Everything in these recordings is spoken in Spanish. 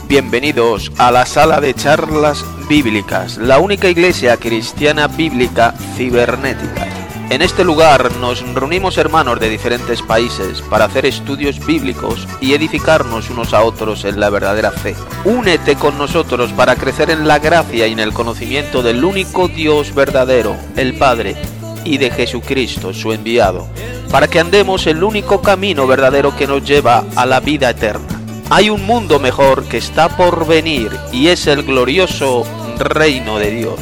Bienvenidos a la sala de charlas bíblicas, la única iglesia cristiana bíblica cibernética. En este lugar nos reunimos hermanos de diferentes países para hacer estudios bíblicos y edificarnos unos a otros en la verdadera fe. Únete con nosotros para crecer en la gracia y en el conocimiento del único Dios verdadero, el Padre, y de Jesucristo, su enviado, para que andemos el único camino verdadero que nos lleva a la vida eterna. Hay un mundo mejor que está por venir y es el glorioso reino de Dios.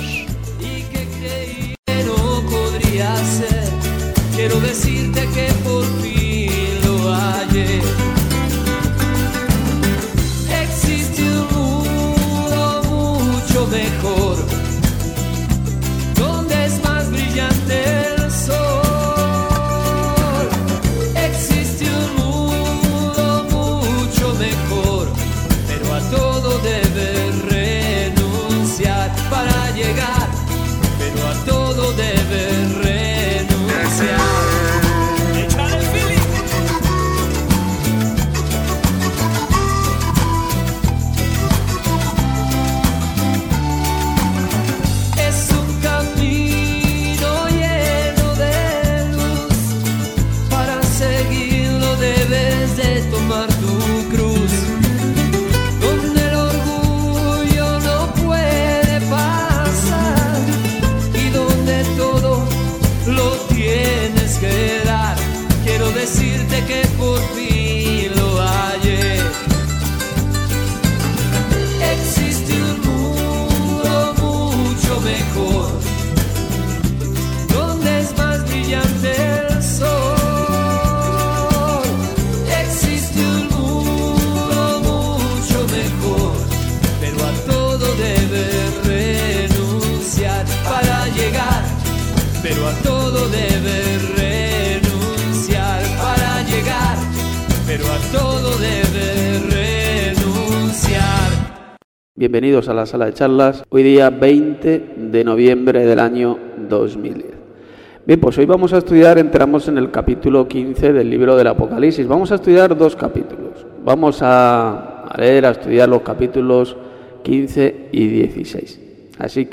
Quiero decirte que por fin lo hallé. Existe un mundo mucho mejor, donde es más brillante el sol. Existe un mundo mucho mejor, pero a todo debes renunciar para llegar, pero a todo debes renunciar. Decirte que por fin lo hallé. Existe un mundo mucho mejor, donde es más brillante el sol. Existe un mundo mucho mejor, pero a todo debes renunciar para llegar, pero a todo debes pero a todo debe renunciar. Bienvenidos a la sala de charlas, hoy día 20 de noviembre del año 2010. Bien, pues hoy vamos a estudiar, entramos en el capítulo 15 del libro del Apocalipsis. Vamos a estudiar dos capítulos. Vamos a leer, a estudiar los capítulos 15 y 16. Así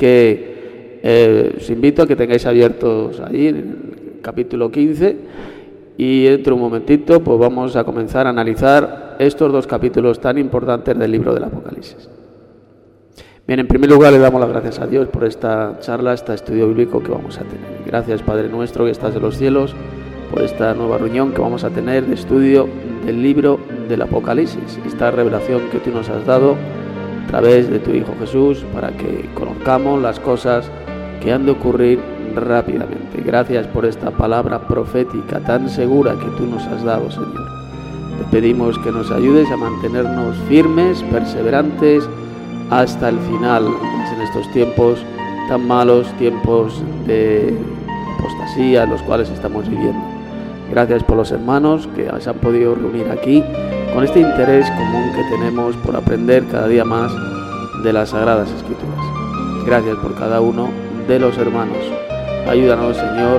que os invito a que tengáis abiertos ahí en el capítulo 15. Y dentro de un momentito pues vamos a comenzar a analizar estos dos capítulos tan importantes del libro del Apocalipsis. Bien, en primer lugar le damos las gracias a Dios por esta charla, este estudio bíblico que vamos a tener. Gracias, Padre nuestro que estás en los cielos, por esta nueva reunión que vamos a tener de estudio del libro del Apocalipsis. Esta revelación que tú nos has dado a través de tu Hijo Jesús para que conozcamos las cosas que han de ocurrir rápidamente. Gracias por esta palabra profética tan segura que tú nos has dado, Señor. Te pedimos que nos ayudes a mantenernos firmes, perseverantes hasta el final en estos tiempos tan malos, tiempos de apostasía en los cuales estamos viviendo. Gracias por los hermanos que se han podido reunir aquí con este interés común que tenemos por aprender cada día más de las Sagradas Escrituras. Gracias por cada uno de los hermanos. Ayúdanos, Señor,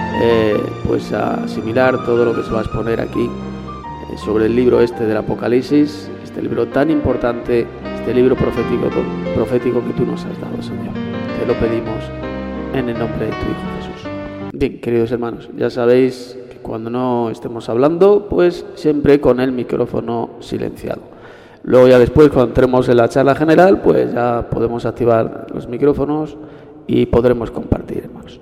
pues a asimilar todo lo que se va a exponer aquí sobre el libro este del Apocalipsis, este libro tan importante, este libro profético que tú nos has dado, Señor. Te lo pedimos en el nombre de tu Hijo Jesús. Bien, queridos hermanos, ya sabéis que cuando no estemos hablando, pues siempre con el micrófono silenciado. Luego ya después, cuando entremos en la charla general, pues ya podemos activar los micrófonos y podremos compartir, hermanos.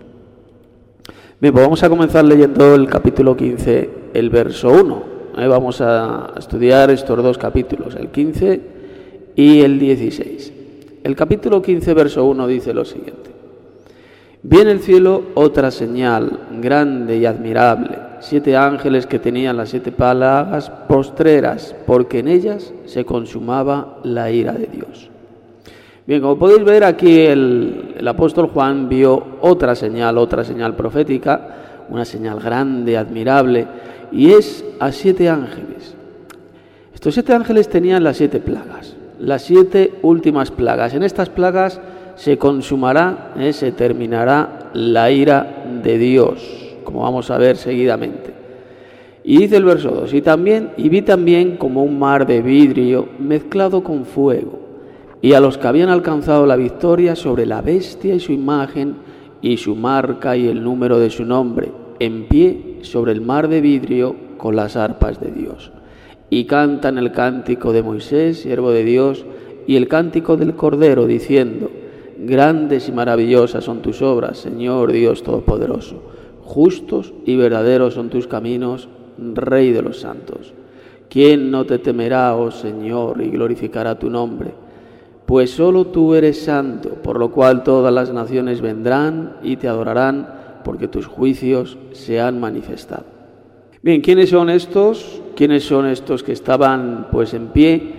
Bien, pues vamos a comenzar leyendo el capítulo 15, el verso 1. Vamos a estudiar estos dos capítulos, el 15 y el 16. El capítulo 15, verso 1 dice lo siguiente. Vi en el cielo otra señal grande y admirable, 7 ángeles que tenían las 7 plagas postreras, porque en ellas se consumaba la ira de Dios. Bien, como podéis ver aquí el apóstol Juan vio otra señal profética, una señal grande, admirable, y es a 7 ángeles. Estos 7 ángeles tenían las 7 plagas, las 7 últimas plagas. En estas plagas se consumará, se terminará la ira de Dios, como vamos a ver seguidamente. Y dice el verso 2, y vi también como un mar de vidrio mezclado con fuego, y a los que habían alcanzado la victoria sobre la bestia y su imagen, y su marca y el número de su nombre, en pie sobre el mar de vidrio con las arpas de Dios. Y cantan el cántico de Moisés, siervo de Dios, y el cántico del Cordero, diciendo: grandes y maravillosas son tus obras, Señor Dios Todopoderoso. Justos y verdaderos son tus caminos, Rey de los santos. ¿Quién no te temerá, oh Señor, y glorificará tu nombre? Pues solo tú eres santo, por lo cual todas las naciones vendrán y te adorarán, porque tus juicios se han manifestado. Bien, ¿quiénes son estos? ¿Quiénes son estos que estaban pues en pie?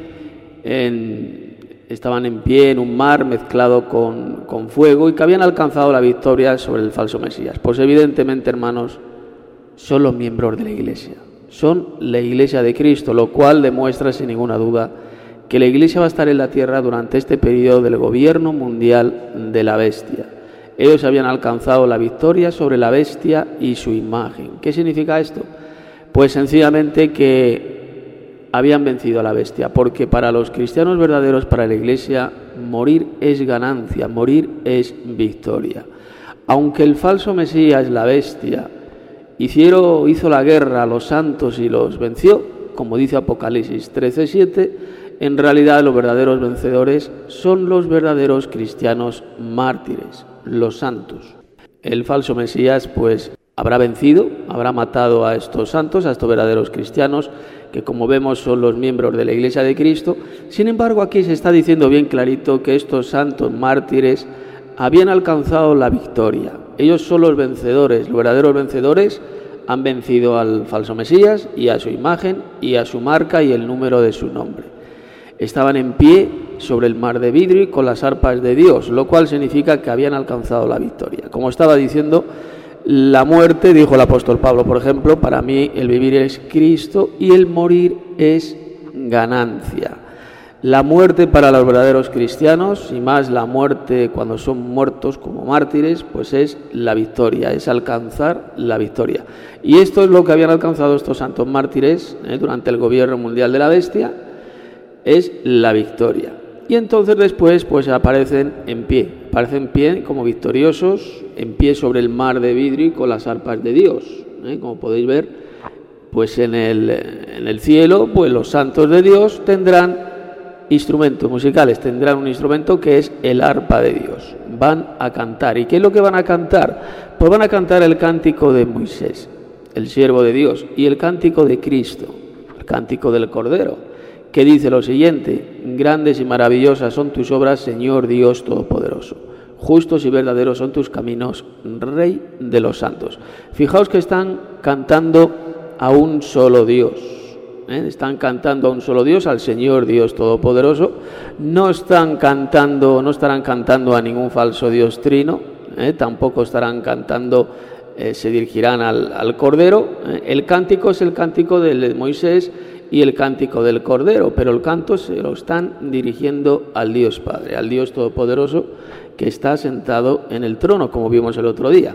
Estaban en pie en un mar mezclado con fuego y que habían alcanzado la victoria sobre el falso Mesías. Pues evidentemente, hermanos, son los miembros de la Iglesia. Son la Iglesia de Cristo, lo cual demuestra sin ninguna duda que la Iglesia va a estar en la tierra durante este periodo del gobierno mundial de la bestia. Ellos habían alcanzado la victoria sobre la bestia y su imagen. ¿Qué significa esto? Pues sencillamente que habían vencido a la bestia, porque para los cristianos verdaderos, para la Iglesia, morir es ganancia, morir es victoria. Aunque el falso Mesías, la bestia, hizo la guerra a los santos y los venció, como dice Apocalipsis 13:7, en realidad los verdaderos vencedores son los verdaderos cristianos mártires, los santos. El falso Mesías pues habrá vencido, habrá matado a estos santos, a estos verdaderos cristianos, que como vemos son los miembros de la Iglesia de Cristo. Sin embargo, aquí se está diciendo bien clarito que estos santos mártires habían alcanzado la victoria. Ellos son los vencedores, los verdaderos vencedores han vencido al falso Mesías y a su imagen y a su marca y el número de su nombre. Estaban en pie sobre el mar de vidrio y con las arpas de Dios, lo cual significa que habían alcanzado la victoria. Como estaba diciendo, la muerte, dijo el apóstol Pablo, por ejemplo, para mí el vivir es Cristo y el morir es ganancia. La muerte para los verdaderos cristianos, y más la muerte cuando son muertos como mártires, pues es la victoria, es alcanzar la victoria. Y esto es lo que habían alcanzado estos santos mártires durante el gobierno mundial de la bestia, es la victoria. Y entonces después pues aparecen en pie como victoriosos, en pie sobre el mar de vidrio y con las arpas de Dios. Como podéis ver, pues en el cielo, pues los santos de Dios tendrán instrumentos musicales, tendrán un instrumento que es el arpa de Dios. Van a cantar. ¿Y qué es lo que van a cantar? Pues van a cantar el cántico de Moisés, el siervo de Dios, y el cántico de Cristo, el cántico del Cordero, que dice lo siguiente: grandes y maravillosas son tus obras, Señor Dios Todopoderoso. Justos y verdaderos son tus caminos, Rey de los santos. Fijaos que están cantando a un solo Dios. Están cantando a un solo Dios, al Señor Dios Todopoderoso. No estarán cantando a ningún falso Dios trino. Tampoco estarán cantando, se dirigirán al Cordero. El cántico es el cántico de Moisés y el cántico del Cordero, pero el canto se lo están dirigiendo al Dios Padre, al Dios Todopoderoso que está sentado en el trono, como vimos el otro día.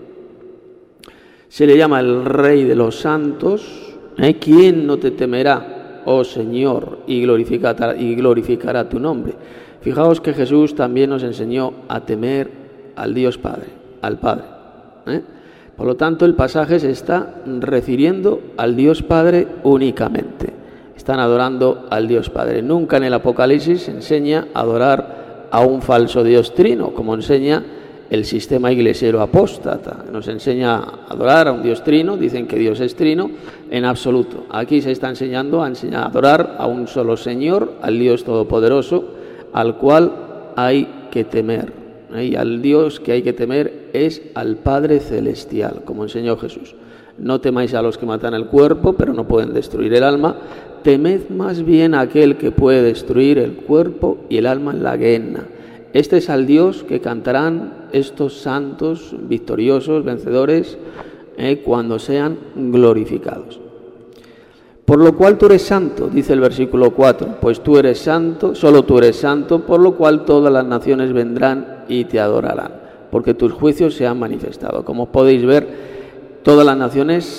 Se le llama el Rey de los santos. ¿Quién no te temerá, oh Señor, y glorificará tu nombre? Fijaos que Jesús también nos enseñó a temer al Dios Padre, al Padre. Por lo tanto, el pasaje se está refiriendo al Dios Padre únicamente. Están adorando al Dios Padre. Nunca en el Apocalipsis se enseña a adorar a un falso Dios trino, como enseña el sistema iglesiero apóstata. Nos enseña a adorar a un Dios trino, dicen que Dios es trino, en absoluto. Aquí se está enseñando a adorar a un solo Señor, al Dios Todopoderoso, al cual hay que temer. Y al Dios que hay que temer es al Padre Celestial, como enseñó Jesús. No temáis a los que matan el cuerpo, pero no pueden destruir el alma. Temed más bien a aquel que puede destruir el cuerpo y el alma en la gehenna. Este es al Dios que cantarán estos santos victoriosos, vencedores, cuando sean glorificados. Por lo cual tú eres santo, dice el versículo 4, pues tú eres santo, solo tú eres santo, por lo cual todas las naciones vendrán y te adorarán, porque tus juicios se han manifestado. Como podéis ver, todas las naciones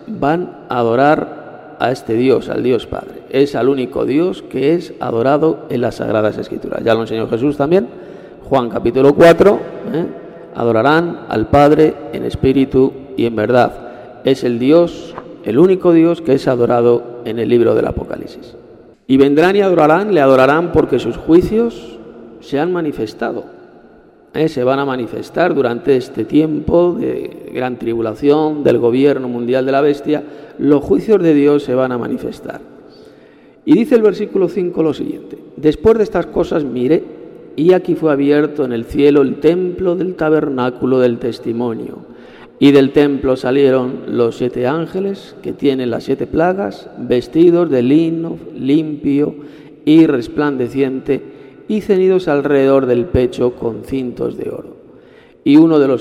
van a adorar a este Dios, al Dios Padre. Es al único Dios que es adorado en las Sagradas Escrituras. Ya lo enseñó Jesús también, Juan capítulo 4, adorarán al Padre en espíritu y en verdad. Es el Dios, el único Dios que es adorado en el libro del Apocalipsis. Y vendrán y adorarán, le adorarán porque sus juicios se han manifestado. Se van a manifestar durante este tiempo de gran tribulación, del gobierno mundial de la bestia. Los juicios de Dios se van a manifestar. Y dice el versículo 5 lo siguiente: después de estas cosas miré, y aquí fue abierto en el cielo el templo del tabernáculo del testimonio. Y del templo salieron los 7 ángeles que tienen las 7 plagas, vestidos de lino limpio y resplandeciente, y ceñidos alrededor del pecho con cintos de oro. Y uno de los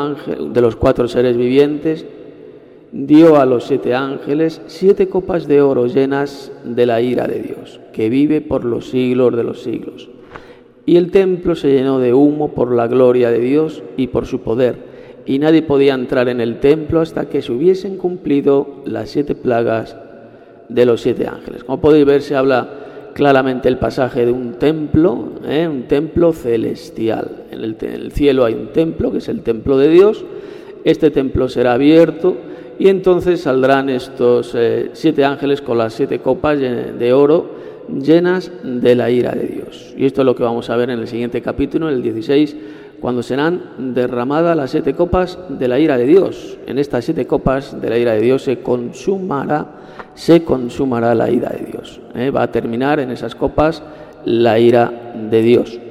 4 seres vivientes dio a los 7 ángeles 7 copas de oro llenas de la ira de Dios, que vive por los siglos de los siglos. Y el templo se llenó de humo por la gloria de Dios y por su poder, y nadie podía entrar en el templo hasta que se hubiesen cumplido las 7 plagas de los 7 ángeles. Como podéis ver, se habla claramente el pasaje de un templo celestial. En el cielo hay un templo, que es el templo de Dios. Este templo será abierto y entonces saldrán estos 7 ángeles con las 7 copas de oro llenas de la ira de Dios. Y esto es lo que vamos a ver en el siguiente capítulo, en el 16, cuando serán derramadas las 7 copas de la ira de Dios. En estas 7 copas de la ira de Dios se consumará la ira de Dios. Va a terminar en esas copas la ira de Dios.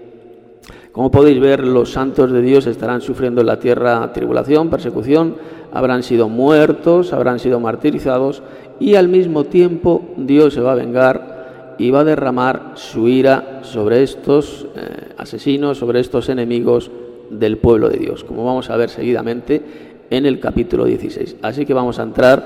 Como podéis ver, los santos de Dios estarán sufriendo en la tierra tribulación, persecución, habrán sido muertos, habrán sido martirizados, y al mismo tiempo Dios se va a vengar y va a derramar su ira sobre estos asesinos, sobre estos enemigos del pueblo de Dios, como vamos a ver seguidamente en el capítulo 16. Así que vamos a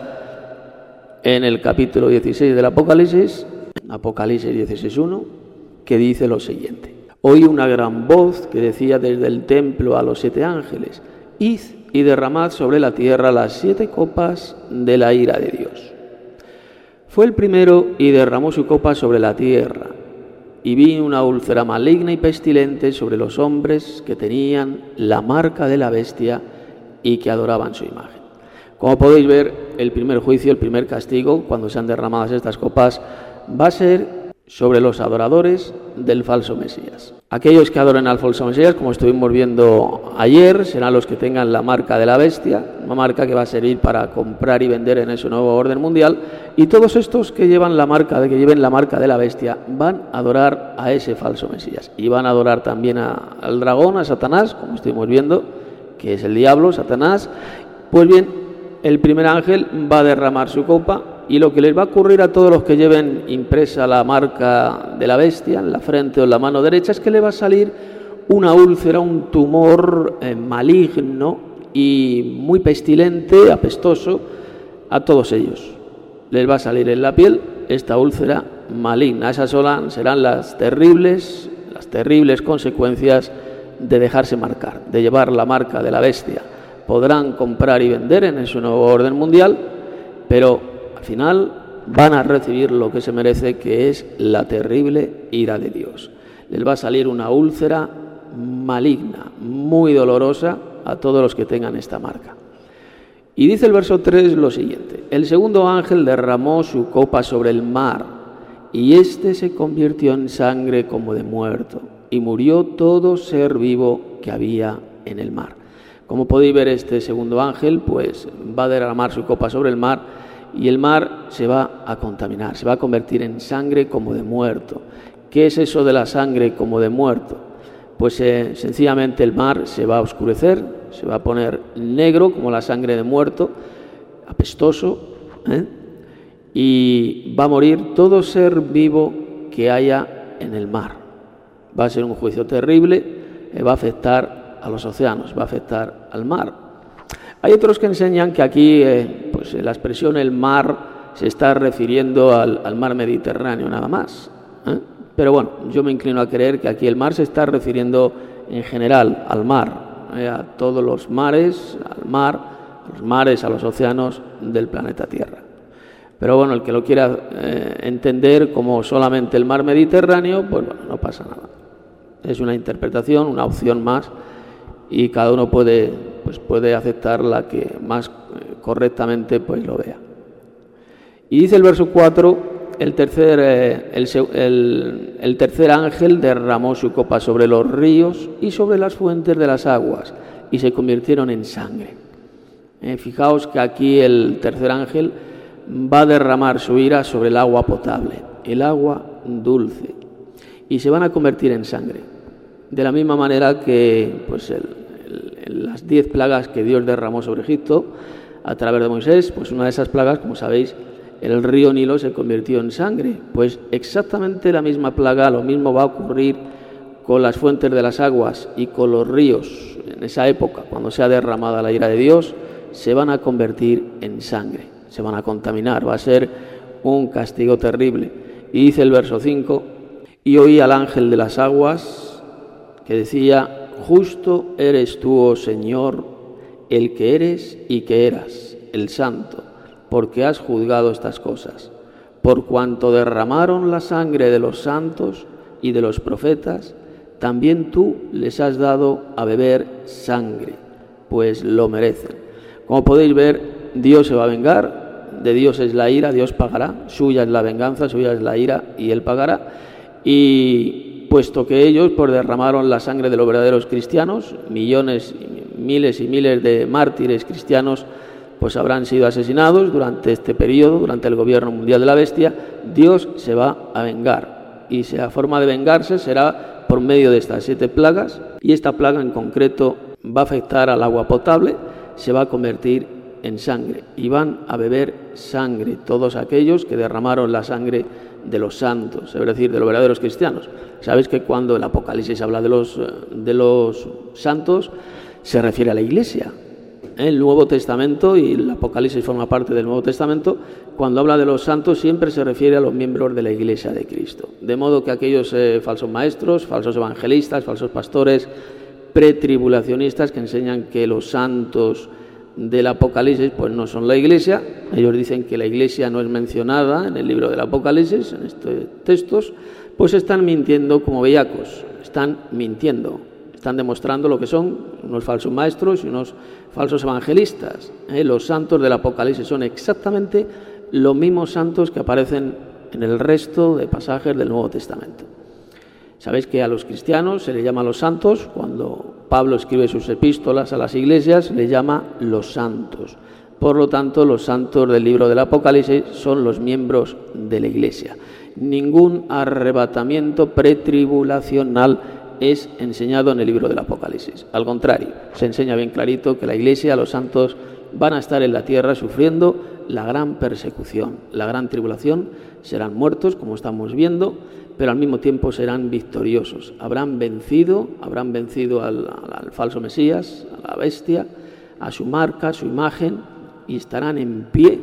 entrar en el capítulo 16 del Apocalipsis, Apocalipsis 16:1, que dice lo siguiente: oí una gran voz que decía desde el templo a los 7 ángeles: id y derramad sobre la tierra las 7 copas de la ira de Dios. Fue el primero y derramó su copa sobre la tierra, y vi una úlcera maligna y pestilente sobre los hombres que tenían la marca de la bestia y que adoraban su imagen. Como podéis ver, el primer juicio, el primer castigo, cuando sean derramadas estas copas, va a ser sobre los adoradores del falso Mesías. Aquellos que adoren al falso Mesías, como estuvimos viendo ayer, serán los que tengan la marca de la bestia, una marca que va a servir para comprar y vender en ese nuevo orden mundial, y todos estos que lleven la marca de la bestia van a adorar a ese falso Mesías, y van a adorar también al dragón, a Satanás, como estuvimos viendo, que es el diablo, Satanás. Pues bien, el primer ángel va a derramar su copa, y lo que les va a ocurrir a todos los que lleven impresa la marca de la bestia en la frente o en la mano derecha es que le va a salir una úlcera, un tumor maligno y muy pestilente, apestoso a todos ellos. Les va a salir en la piel esta úlcera maligna. Esas serán las terribles consecuencias de dejarse marcar, de llevar la marca de la bestia. Podrán comprar y vender en ese nuevo orden mundial, pero al final van a recibir lo que se merece, que es la terrible ira de Dios. Les va a salir una úlcera maligna, muy dolorosa a todos los que tengan esta marca. Y dice el verso 3 lo siguiente: el segundo ángel derramó su copa sobre el mar, y éste se convirtió en sangre como de muerto, y murió todo ser vivo que había en el mar. Como podéis ver, este segundo ángel pues va a derramar su copa sobre el mar, y el mar se va a contaminar, se va a convertir en sangre como de muerto. ¿Qué es eso de la sangre como de muerto? Pues sencillamente el mar se va a oscurecer, se va a poner negro como la sangre de muerto, apestoso, y va a morir todo ser vivo que haya en el mar. Va a ser un juicio terrible, va a afectar a los océanos, va a afectar al mar. Hay otros que enseñan que aquí pues la expresión el mar se está refiriendo al mar Mediterráneo nada más. Pero bueno, yo me inclino a creer que aquí el mar se está refiriendo en general al mar, a todos los mares, al mar los mares, a los océanos del planeta Tierra. Pero bueno, el que lo quiera entender como solamente el mar Mediterráneo, pues bueno, no pasa nada. Es una interpretación, una opción más, y cada uno puede aceptar la que más correctamente pues lo vea. Y dice el verso 4, el tercer ángel derramó su copa sobre los ríos y sobre las fuentes de las aguas, y se convirtieron en sangre. Fijaos que aquí el tercer ángel va a derramar su ira sobre el agua potable, el agua dulce, y se van a convertir en sangre. De la misma manera que pues las 10 plagas que Dios derramó sobre Egipto a través de Moisés, pues una de esas plagas, como sabéis, el río Nilo se convirtió en sangre. Pues exactamente la misma plaga, lo mismo va a ocurrir con las fuentes de las aguas y con los ríos. En esa época, cuando sea derramada la ira de Dios, se van a convertir en sangre, se van a contaminar, va a ser un castigo terrible. Y dice el verso 5, y oí al ángel de las aguas que decía, justo eres tú, oh Señor, el que eres y que eras, el santo, porque has juzgado estas cosas. Por cuanto derramaron la sangre de los santos y de los profetas, también tú les has dado a beber sangre, pues lo merecen. Como podéis ver, Dios se va a vengar, de Dios es la ira, Dios pagará, suya es la venganza, suya es la ira y Él pagará. Y puesto que ellos pues derramaron la sangre de los verdaderos cristianos, millones, miles y miles de mártires cristianos pues habrán sido asesinados durante este periodo, durante el gobierno mundial de la bestia, Dios se va a vengar. Y la forma de vengarse será por medio de estas 7 plagas, y esta plaga en concreto va a afectar al agua potable, se va a convertir en sangre, y van a beber sangre todos aquellos que derramaron la sangre de los santos, es decir, de los verdaderos cristianos. Sabéis que cuando el Apocalipsis habla de los santos, se refiere a la Iglesia. El Nuevo Testamento, y el Apocalipsis forma parte del Nuevo Testamento, cuando habla de los santos siempre se refiere a los miembros de la Iglesia de Cristo. De modo que aquellos falsos maestros, falsos evangelistas, falsos pastores, pretribulacionistas que enseñan que los santos del Apocalipsis pues no son la Iglesia, ellos dicen que la Iglesia no es mencionada en el libro del Apocalipsis, en estos textos, pues están mintiendo como bellacos, están mintiendo. Están demostrando lo que son unos falsos maestros y unos falsos evangelistas. Los santos del Apocalipsis son exactamente los mismos santos que aparecen en el resto de pasajes del Nuevo Testamento. Sabéis que a los cristianos se les llama los santos. Cuando Pablo escribe sus epístolas a las iglesias, les llama los santos. Por lo tanto, los santos del libro del Apocalipsis son los miembros de la iglesia. Ningún arrebatamiento pretribulacional es enseñado en el libro del Apocalipsis. Al contrario, se enseña bien clarito que la Iglesia, los santos, van a estar en la tierra sufriendo la gran persecución, la gran tribulación, serán muertos, como estamos viendo, pero al mismo tiempo serán victoriosos. Habrán vencido al falso Mesías, a la bestia, a su marca, a su imagen, y estarán en pie,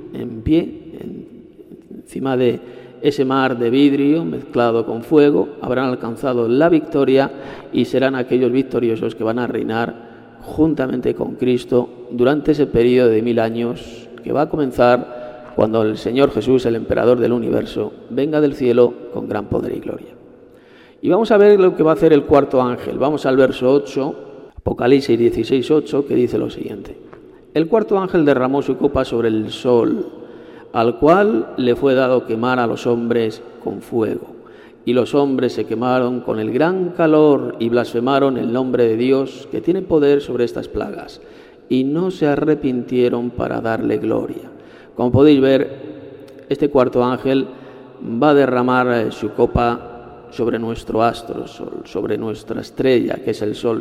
encima de ese mar de vidrio mezclado con fuego, habrán alcanzado la victoria y serán aquellos victoriosos que van a reinar juntamente con Cristo durante ese periodo de 1000 años que va a comenzar cuando el Señor Jesús, el emperador del universo, venga del cielo con gran poder y gloria. Y vamos a ver lo que va a hacer el cuarto ángel. Vamos al verso 8, Apocalipsis 16:8, que dice lo siguiente. El cuarto ángel derramó su copa sobre el sol, al cual le fue dado quemar a los hombres con fuego. Y los hombres se quemaron con el gran calor y blasfemaron el nombre de Dios, que tiene poder sobre estas plagas, y no se arrepintieron para darle gloria. Como podéis ver, este cuarto ángel va a derramar su copa sobre nuestro astro, sobre nuestra estrella, que es el sol.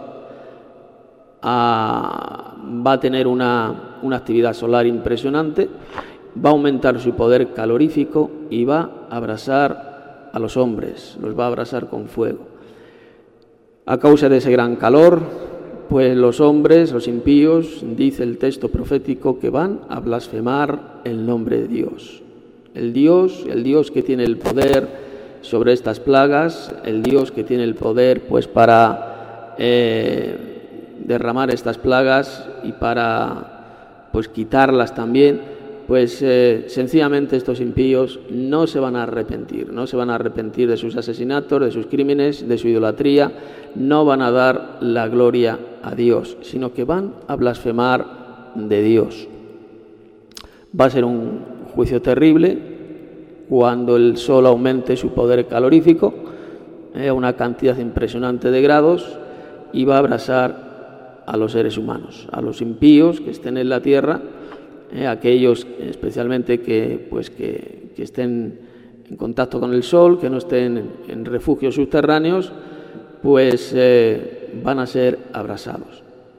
Va a tener una actividad solar impresionante, va a aumentar su poder calorífico y va a abrasar a los hombres, los va a abrasar con fuego. A causa de ese gran calor, pues los hombres, los impíos, dice el texto profético, que van a blasfemar el nombre de Dios. El Dios que tiene el poder sobre estas plagas, el Dios que tiene el poder pues para derramar estas plagas y para pues quitarlas también, pues sencillamente estos impíos no se van a arrepentir, no se van a arrepentir de sus asesinatos, de sus crímenes, de su idolatría, no van a dar la gloria a Dios, sino que van a blasfemar de Dios. Va a ser un juicio terrible cuando el sol aumente su poder calorífico a una cantidad impresionante de grados y va a abrasar a los seres humanos, a los impíos que estén en la tierra, aquellos especialmente que estén en contacto con el sol, que no estén en refugios subterráneos, pues van a ser abrasados.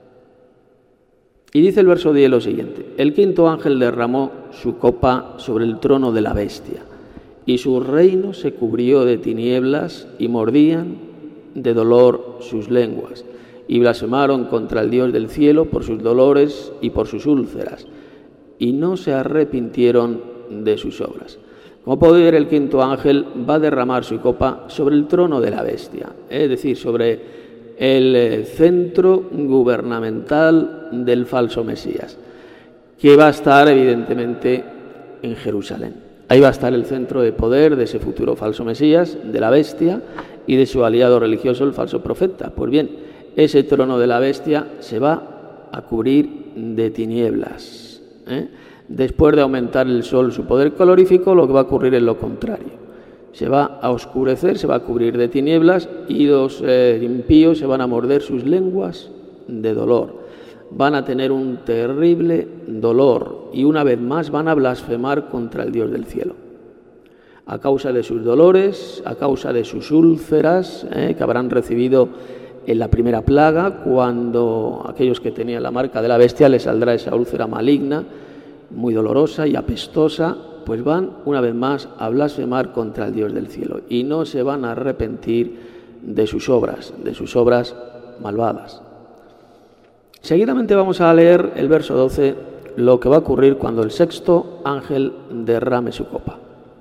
Y dice el verso 10 lo siguiente: el quinto ángel derramó su copa sobre el trono de la bestia, y su reino se cubrió de tinieblas, y mordían de dolor sus lenguas, y blasfemaron contra el Dios del cielo por sus dolores y por sus úlceras, y no se arrepintieron de sus obras. Como podéis ver, el quinto ángel va a derramar su copa sobre el trono de la bestia, es decir, sobre el centro gubernamental del falso Mesías, que va a estar evidentemente en Jerusalén. Ahí va a estar el centro de poder de ese futuro falso Mesías, de la bestia y de su aliado religioso, el falso profeta. Pues bien, ese trono de la bestia se va a cubrir de tinieblas. Después de aumentar el sol su poder calorífico, lo que va a ocurrir es lo contrario. Se va a oscurecer, se va a cubrir de tinieblas, y los impíos se van a morder sus lenguas de dolor. Van a tener un terrible dolor y una vez más van a blasfemar contra el Dios del cielo. A causa de sus dolores, a causa de sus úlceras que habrán recibido en la primera plaga, cuando aquellos que tenían la marca de la bestia les saldrá esa úlcera maligna, muy dolorosa y apestosa, pues van una vez más a blasfemar contra el Dios del cielo y no se van a arrepentir de sus obras malvadas. Seguidamente vamos a leer el verso 12, lo que va a ocurrir cuando el sexto ángel derrame su copa.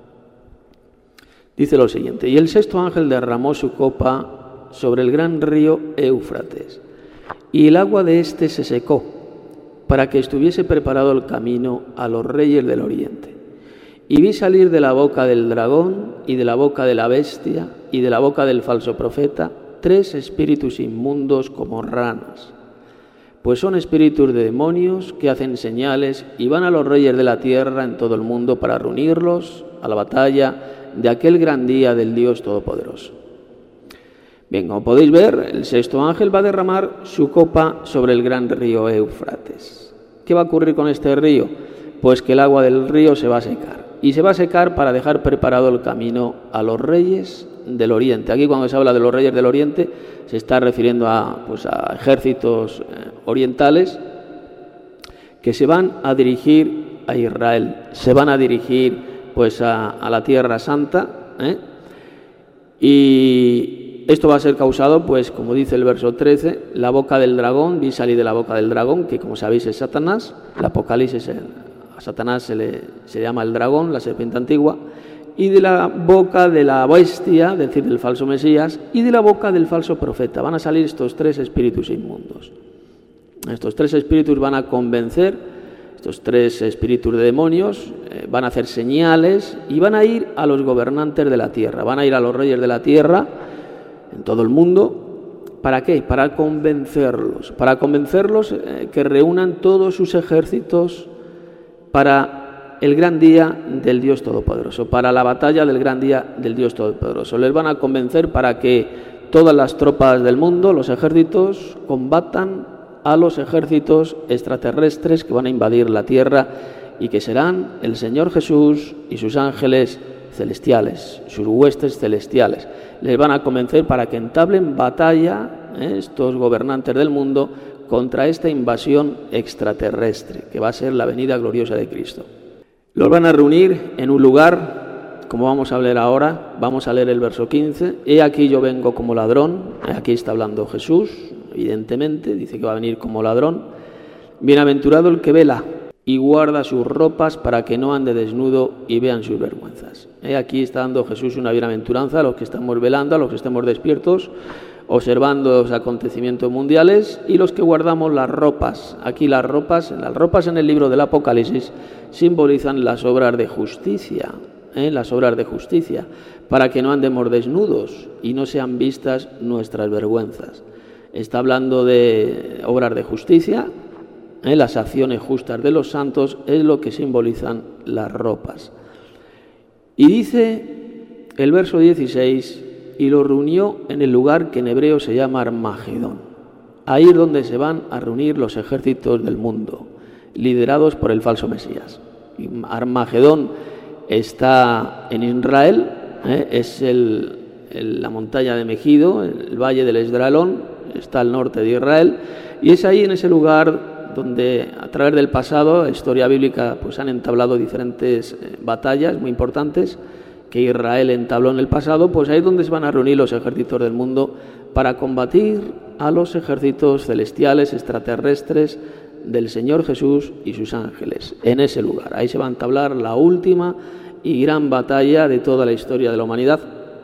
Dice lo siguiente: y el sexto ángel derramó su copa sobre el gran río Éufrates, y el agua de éste se secó, para que estuviese preparado el camino a los reyes del oriente. Y vi salir de la boca del dragón y de la boca de la bestia y de la boca del falso profeta 3 espíritus inmundos como ranas, pues son espíritus de demonios que hacen señales y van a los reyes de la tierra en todo el mundo para reunirlos a la batalla de aquel gran día del Dios Todopoderoso. Bien, como podéis ver, el sexto ángel va a derramar su copa sobre el gran río Éufrates. ¿Qué va a ocurrir con este río? Pues que el agua del río se va a secar. Y se va a secar para dejar preparado el camino a los reyes del oriente. Aquí, cuando se habla de los reyes del oriente, se está refiriendo a ejércitos orientales que se van a dirigir a Israel, se van a dirigir a la Tierra Santa, y esto va a ser causado, pues como dice el verso 13, la boca del dragón, vi salir de la boca del dragón, que como sabéis es Satanás. El Apocalipsis, a Satanás se le llama el dragón, la serpiente antigua, y de la boca de la bestia, es decir, del falso Mesías, y de la boca del falso profeta. Van a salir estos 3 espíritus inmundos. Estos 3 espíritus van a convencer, estos 3 espíritus de demonios, van a hacer señales y van a ir a los gobernantes de la tierra, van a ir a los reyes de la tierra en todo el mundo. ¿Para qué? Para convencerlos que reúnan todos sus ejércitos para el gran día del Dios Todopoderoso, para la batalla del gran día del Dios Todopoderoso. Les van a convencer para que todas las tropas del mundo, los ejércitos, combatan a los ejércitos extraterrestres que van a invadir la tierra y que serán el Señor Jesús y sus ángeles celestiales, sus huestes celestiales. Les van a convencer para que entablen batalla estos gobernantes del mundo contra esta invasión extraterrestre, que va a ser la venida gloriosa de Cristo. Los van a reunir en un lugar, como vamos a leer ahora. Vamos a leer el verso 15. He aquí yo vengo como ladrón. Aquí está hablando Jesús, evidentemente, dice que va a venir como ladrón. Bienaventurado el que vela y guarda sus ropas para que no ande desnudo y vean sus vergüenzas. Aquí está dando Jesús una bienaventuranza a los que estamos velando, a los que estemos despiertos, observando los acontecimientos mundiales, y los que guardamos las ropas. Aquí las ropas en el libro del Apocalipsis simbolizan las obras de justicia, las obras de justicia, para que no andemos desnudos y no sean vistas nuestras vergüenzas. Está hablando de obras de justicia, las acciones justas de los santos es lo que simbolizan las ropas. Y dice el verso 16, y lo reunió en el lugar que en hebreo se llama Armagedón. Ahí es donde se van a reunir los ejércitos del mundo, liderados por el falso Mesías. Y Armagedón está en Israel, es la montaña de Megido, el valle del Esdraelón, está al norte de Israel, y es ahí en ese lugar donde a través del pasado, la historia bíblica, pues han entablado diferentes batallas muy importantes que Israel entabló en el pasado. Pues ahí es donde se van a reunir los ejércitos del mundo para combatir a los ejércitos celestiales, extraterrestres del Señor Jesús y sus ángeles. En ese lugar, ahí se va a entablar la última y gran batalla de toda la historia de la humanidad,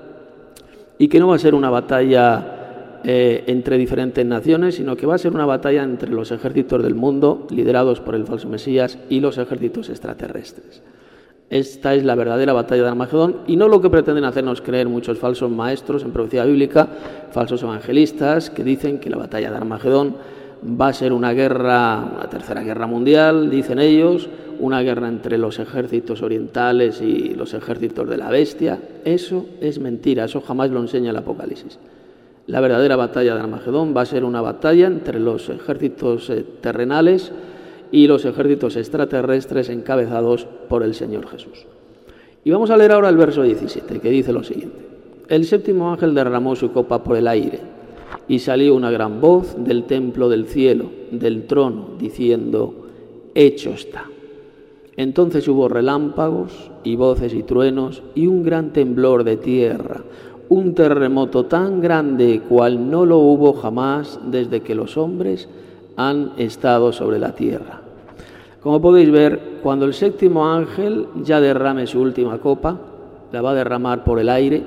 y que no va a ser una batalla entre diferentes naciones, sino que va a ser una batalla entre los ejércitos del mundo, liderados por el falso Mesías, y los ejércitos extraterrestres. Esta es la verdadera batalla de Armagedón, y no lo que pretenden hacernos creer muchos falsos maestros en profecía bíblica, falsos evangelistas, que dicen que la batalla de Armagedón va a ser una guerra, una tercera guerra mundial, dicen ellos, una guerra entre los ejércitos orientales y los ejércitos de la bestia. Eso es mentira, eso jamás lo enseña el Apocalipsis. La verdadera batalla de Armagedón va a ser una batalla entre los ejércitos terrenales y los ejércitos extraterrestres encabezados por el Señor Jesús. Y vamos a leer ahora el verso 17, que dice lo siguiente. El séptimo ángel derramó su copa por el aire, y salió una gran voz del templo del cielo, del trono, diciendo: hecho está. Entonces hubo relámpagos y voces y truenos y un gran temblor de tierra, un terremoto tan grande cual no lo hubo jamás desde que los hombres han estado sobre la tierra. Como podéis ver, cuando el séptimo ángel ya derrame su última copa, la va a derramar por el aire,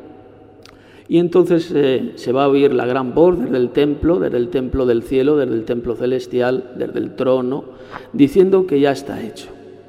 y entonces se va a oír la gran voz desde el templo del cielo, desde el templo celestial, desde el trono, diciendo que ya está hecho.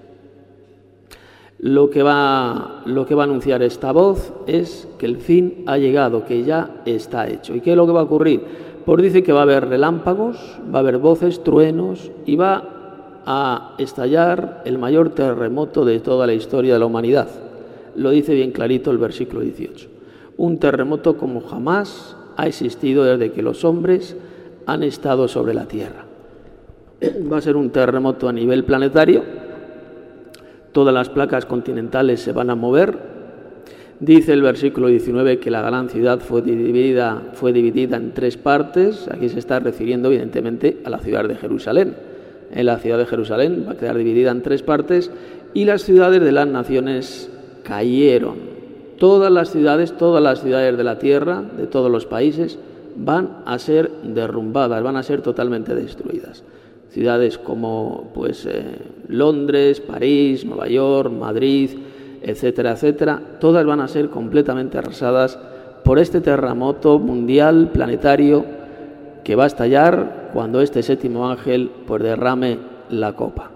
Lo que va a anunciar esta voz es que el fin ha llegado, que ya está hecho. ¿Y qué es lo que va a ocurrir? Pues dice que va a haber relámpagos, va a haber voces, truenos, y va a estallar el mayor terremoto de toda la historia de la humanidad. Lo dice bien clarito el versículo 18. Un terremoto como jamás ha existido desde que los hombres han estado sobre la tierra. Va a ser un terremoto a nivel planetario. Todas las placas continentales se van a mover. Dice el versículo 19 que la gran ciudad fue dividida en tres partes. Aquí se está refiriendo evidentemente a la ciudad de Jerusalén. La ciudad de Jerusalén va a quedar dividida en tres partes, y las ciudades de las naciones cayeron. Todas las ciudades de la tierra, de todos los países, van a ser derrumbadas, van a ser totalmente destruidas. Ciudades como Londres, París, Nueva York, Madrid, etcétera, etcétera, todas van a ser completamente arrasadas por este terremoto mundial, planetario, que va a estallar cuando este séptimo ángel derrame la copa.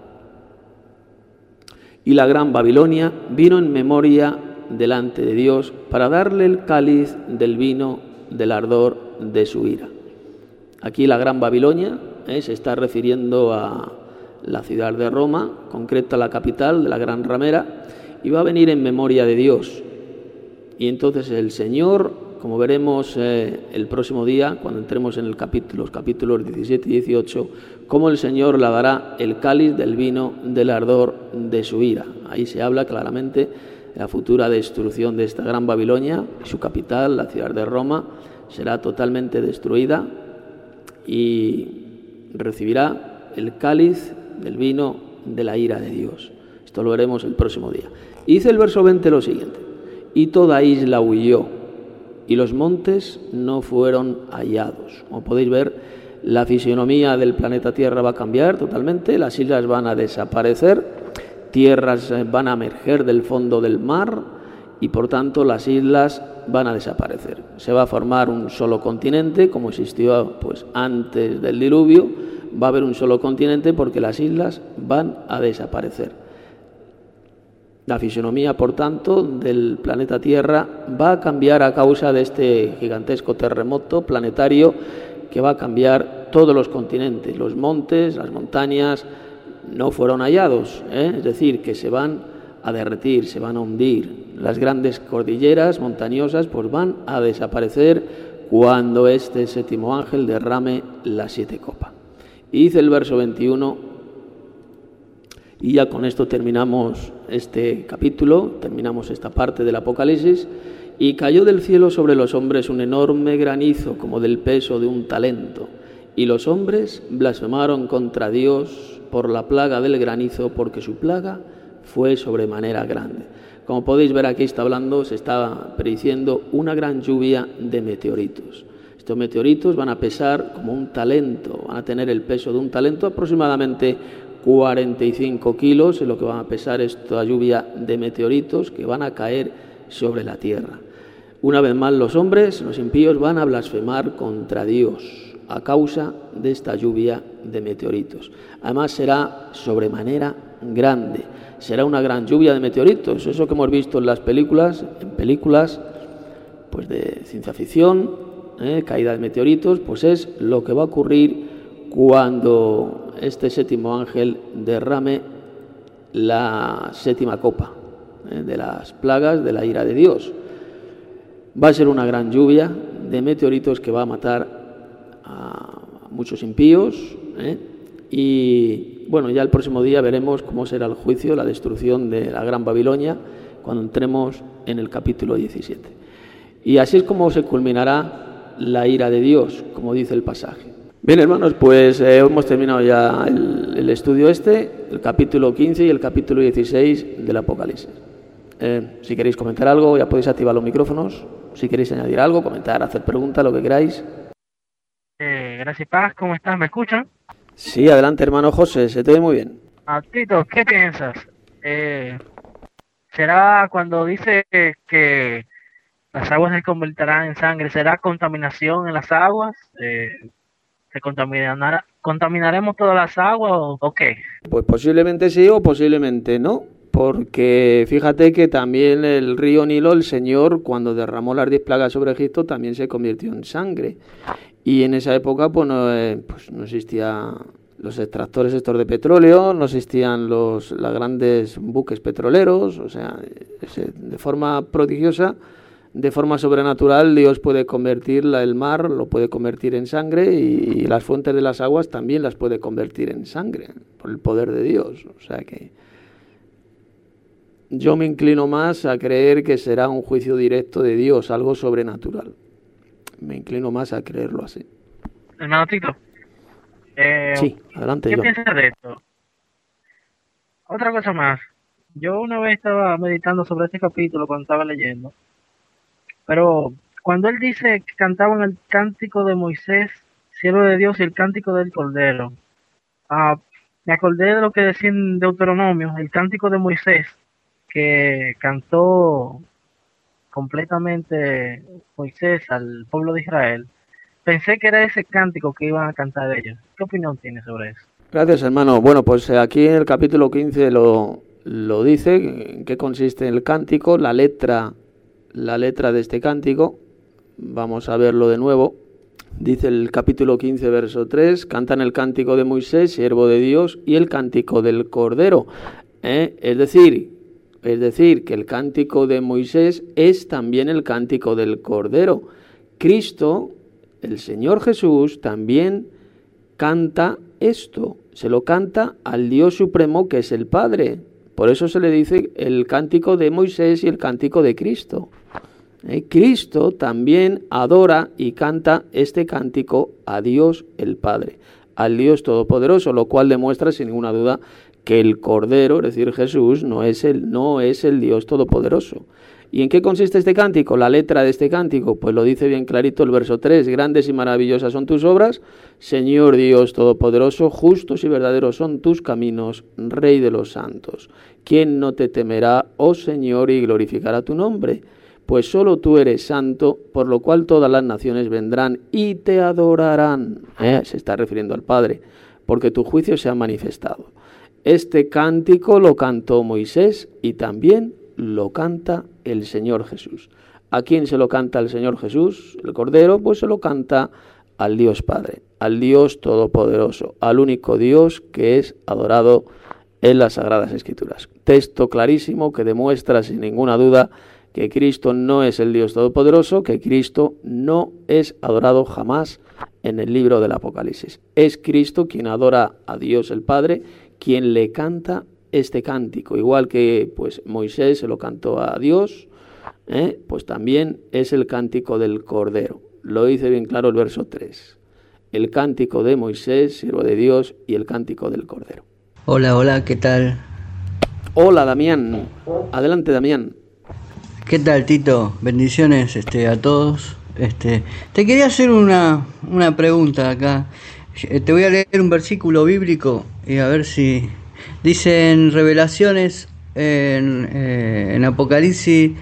Y la gran Babilonia vino en memoria delante de Dios para darle el cáliz del vino del ardor de su ira. Aquí la gran Babilonia se está refiriendo a la ciudad de Roma, concreta la capital de la gran ramera, y va a venir en memoria de Dios. Y entonces el Señor, como veremos el próximo día, cuando entremos en los capítulos 17 y 18, cómo el Señor le dará el cáliz del vino del ardor de su ira. Ahí se habla claramente de la futura destrucción de esta gran Babilonia. Su capital, la ciudad de Roma, será totalmente destruida y recibirá el cáliz del vino de la ira de Dios. Esto lo veremos el próximo día. Y dice el verso 20 lo siguiente: y toda isla huyó, y los montes no fueron hallados. Como podéis ver, la fisionomía del planeta Tierra va a cambiar totalmente, las islas van a desaparecer, tierras van a emerger del fondo del mar, y por tanto las islas van a desaparecer. Se va a formar un solo continente, como existió pues antes del diluvio. Va a haber un solo continente porque las islas van a desaparecer. La fisonomía, por tanto, del planeta Tierra va a cambiar a causa de este gigantesco terremoto planetario que va a cambiar todos los continentes. Los montes, las montañas no fueron hallados, es decir, que se van a derretir, se van a hundir. Las grandes cordilleras montañosas pues van a desaparecer cuando este séptimo ángel derrame las 7 copas. Y dice el verso 21, y ya con esto terminamos este capítulo, terminamos esta parte del Apocalipsis. Y cayó del cielo sobre los hombres un enorme granizo como del peso de un talento. Y los hombres blasfemaron contra Dios por la plaga del granizo, porque su plaga fue sobremanera grande. Como podéis ver, aquí está hablando, se está prediciendo una gran lluvia de meteoritos. Estos meteoritos van a pesar como un talento, van a tener el peso de un talento, aproximadamente 45 kilos, es lo que van a pesar esta lluvia de meteoritos que van a caer sobre la tierra. Una vez más los hombres, los impíos, van a blasfemar contra Dios a causa de esta lluvia de meteoritos. Además será sobremanera grande, será una gran lluvia de meteoritos. Eso que hemos visto en las películas, pues de ciencia ficción, caída de meteoritos, pues es lo que va a ocurrir cuando este séptimo ángel derrame la 7ª copa de las plagas de la ira de Dios. Va a ser una gran lluvia de meteoritos que va a matar a muchos impíos, y bueno, ya el próximo día veremos cómo será el juicio, la destrucción de la Gran Babilonia, cuando entremos en el capítulo 17. Y así es como se culminará la ira de Dios, como dice el pasaje. Bien, hermanos, pues hemos terminado ya el estudio el capítulo 15 y el capítulo 16 del Apocalipsis. Si queréis comentar algo, ya podéis activar los micrófonos. Si queréis añadir algo, comentar, hacer preguntas, lo que queráis. Gracias, Paz, ¿cómo estás? ¿Me escuchan? Sí, adelante, hermano José, se te ve muy bien. Tito, ¿qué piensas? ¿Será cuando dice que las aguas se convertirán en sangre, será contaminación en las aguas? ¿Se contaminaremos todas las aguas o qué? Pues posiblemente sí o posiblemente no, porque fíjate que también el río Nilo, el Señor, cuando derramó las 10 plagas sobre Egipto, también se convirtió en sangre. Y en esa época pues no existían los extractores estos de petróleo, no existían los grandes buques petroleros, o sea, de forma prodigiosa, de forma sobrenatural, Dios puede convertir el mar, lo puede convertir en sangre, y las fuentes de las aguas también las puede convertir en sangre, por el poder de Dios. O sea que yo me inclino más a creer que será un juicio directo de Dios, algo sobrenatural. Me inclino más a creerlo así. Hermano Tito. Sí, adelante. ¿Qué piensas de esto? Otra cosa más. Yo una vez estaba meditando sobre este capítulo cuando estaba leyendo. Pero cuando él dice que cantaban el cántico de Moisés, siervo de Dios, y el cántico del Cordero, me acordé de lo que decía en Deuteronomio, el cántico de Moisés, que cantó completamente Moisés al pueblo de Israel. Pensé que era ese cántico que iban a cantar ellos. ¿Qué opinión tienes sobre eso? Gracias, hermano. Bueno, pues aquí en el capítulo 15 lo dice, en qué consiste el cántico, la letra de este cántico. Vamos a verlo de nuevo. Dice el capítulo 15, verso 3, cantan el cántico de Moisés, siervo de Dios, y el cántico del Cordero. Es decir, que el cántico de Moisés es también el cántico del Cordero. Cristo, el Señor Jesús, también canta esto. Se lo canta al Dios Supremo, que es el Padre. Por eso se le dice el cántico de Moisés y el cántico de Cristo. Cristo también adora y canta este cántico a Dios el Padre, al Dios Todopoderoso, lo cual demuestra sin ninguna duda que el Cordero, es decir, Jesús, no es el Dios Todopoderoso. ¿Y en qué consiste este cántico? La letra de este cántico, pues lo dice bien clarito el verso 3. Grandes y maravillosas son tus obras, Señor Dios Todopoderoso, justos y verdaderos son tus caminos, Rey de los santos. ¿Quién no te temerá, oh Señor, y glorificará tu nombre? Pues solo tú eres santo, por lo cual todas las naciones vendrán y te adorarán. Se está refiriendo al Padre, porque tu juicio se ha manifestado. Este cántico lo cantó Moisés y también lo canta el Señor Jesús. ¿A quién se lo canta el Señor Jesús, el Cordero? Pues se lo canta al Dios Padre, al Dios Todopoderoso, al único Dios que es adorado en las Sagradas Escrituras. Texto clarísimo que demuestra sin ninguna duda que Cristo no es el Dios Todopoderoso, que Cristo no es adorado jamás en el libro del Apocalipsis. Es Cristo quien adora a Dios el Padre, quien le canta este cántico, igual que pues Moisés se lo cantó a Dios, pues también es el cántico del Cordero. Lo dice bien claro el verso 3. El cántico de Moisés, siervo de Dios, y el cántico del Cordero. Hola, ¿qué tal? Hola, Damián. Adelante, Damián. ¿Qué tal, Tito? Bendiciones a todos. Te quería hacer una pregunta acá. Te voy a leer un versículo bíblico y a ver si... Dice en Revelaciones, en Apocalipsis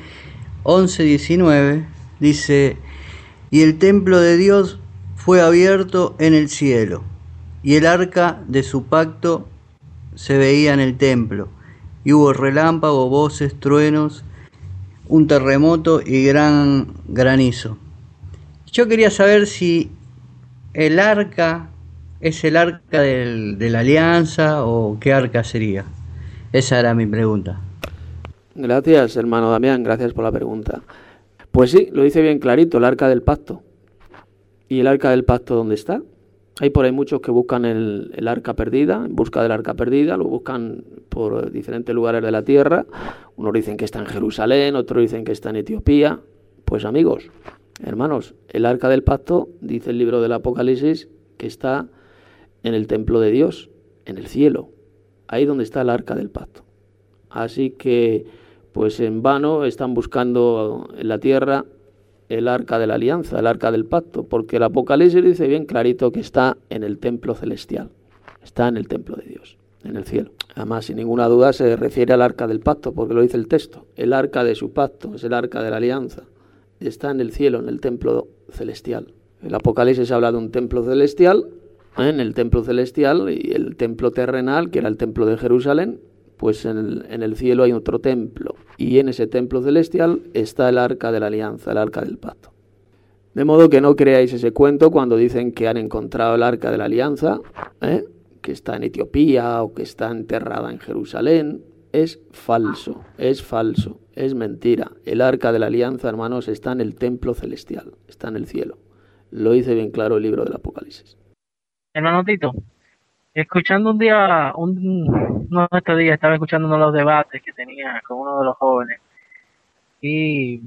11:19, dice: y el templo de Dios fue abierto en el cielo, y el arca de su pacto se veía en el templo, y hubo relámpagos, voces, truenos, un terremoto y gran granizo. Yo quería saber si el arca es el arca de la alianza o qué arca sería. Esa era mi pregunta. Gracias, hermano Damián, gracias por la pregunta. Pues sí, lo dice bien clarito, el arca del pacto. ¿Y el arca del pacto dónde está? Hay por ahí muchos que buscan el arca perdida, en busca del arca perdida, lo buscan por diferentes lugares de la tierra. Unos dicen que está en Jerusalén, otros dicen que está en Etiopía. Pues amigos, hermanos, el arca del pacto, dice el libro del Apocalipsis, que está en el templo de Dios, en el cielo, ahí donde está el arca del pacto. Así que, pues en vano están buscando en la tierra el arca de la alianza, el arca del pacto, porque el Apocalipsis dice bien clarito que está en el templo celestial, está en el templo de Dios, en el cielo. Además, sin ninguna duda se refiere al arca del pacto, porque lo dice el texto, el arca de su pacto, es el arca de la alianza, está en el cielo, en el templo celestial. El Apocalipsis habla de un templo celestial, en el templo celestial, y el templo terrenal, que era el templo de Jerusalén, pues en el cielo hay otro templo, y en ese templo celestial está el arca de la alianza, el arca del pacto. De modo que no creáis ese cuento cuando dicen que han encontrado el arca de la alianza, que está en Etiopía o que está enterrada en Jerusalén. Es falso, es mentira. El arca de la alianza, hermanos, está en el templo celestial, está en el cielo. Lo dice bien claro el libro del Apocalipsis. Hermano Tito, escuchando un día, uno de estos días, estaba escuchando uno de los debates que tenía con uno de los jóvenes y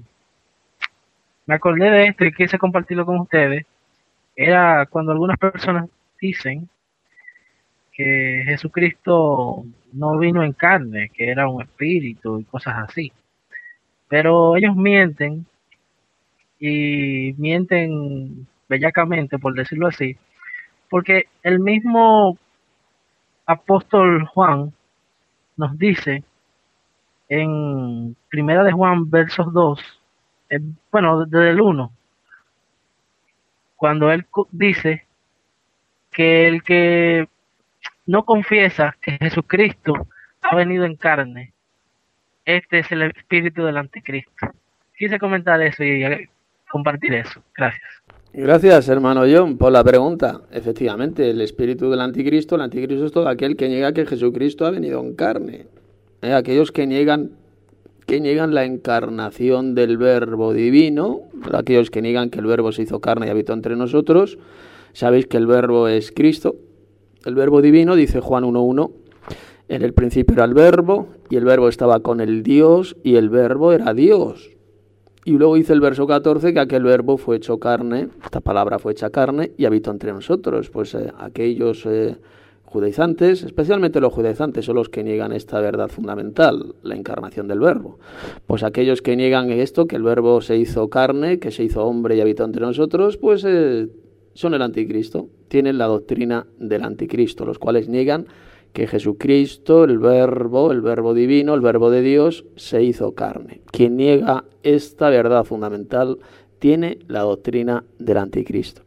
me acordé de esto y quise compartirlo con ustedes. Era cuando algunas personas dicen que Jesucristo no vino en carne, que era un espíritu y cosas así. Pero ellos mienten y mienten bellacamente, por decirlo así, porque el mismo apóstol Juan nos dice en Primera de Juan versos 2, bueno, desde el 1, cuando él dice que el que no confiesa que Jesucristo ha venido en carne, este es el espíritu del anticristo. Quise comentar eso y compartir eso. Gracias. Gracias, hermano John, por la pregunta. Efectivamente, el espíritu del anticristo, el anticristo es todo aquel que niega que Jesucristo ha venido en carne. Aquellos que niegan la encarnación del Verbo divino, aquellos que niegan que el Verbo se hizo carne y habitó entre nosotros. Sabéis que el Verbo es Cristo. El Verbo divino, dice Juan 1:1, en el principio era el Verbo, y el Verbo estaba con el Dios, y el Verbo era Dios. Y luego dice el verso 14 que aquel Verbo fue hecho carne, esta palabra fue hecha carne, y habitó entre nosotros. Pues aquellos judaizantes, especialmente los judaizantes, son los que niegan esta verdad fundamental, la encarnación del Verbo. Pues aquellos que niegan esto, que el Verbo se hizo carne, que se hizo hombre y habitó entre nosotros, pues son el anticristo, tienen la doctrina del anticristo, los cuales niegan que Jesucristo, el Verbo divino, el Verbo de Dios, se hizo carne. Quien niega esta verdad fundamental tiene la doctrina del anticristo.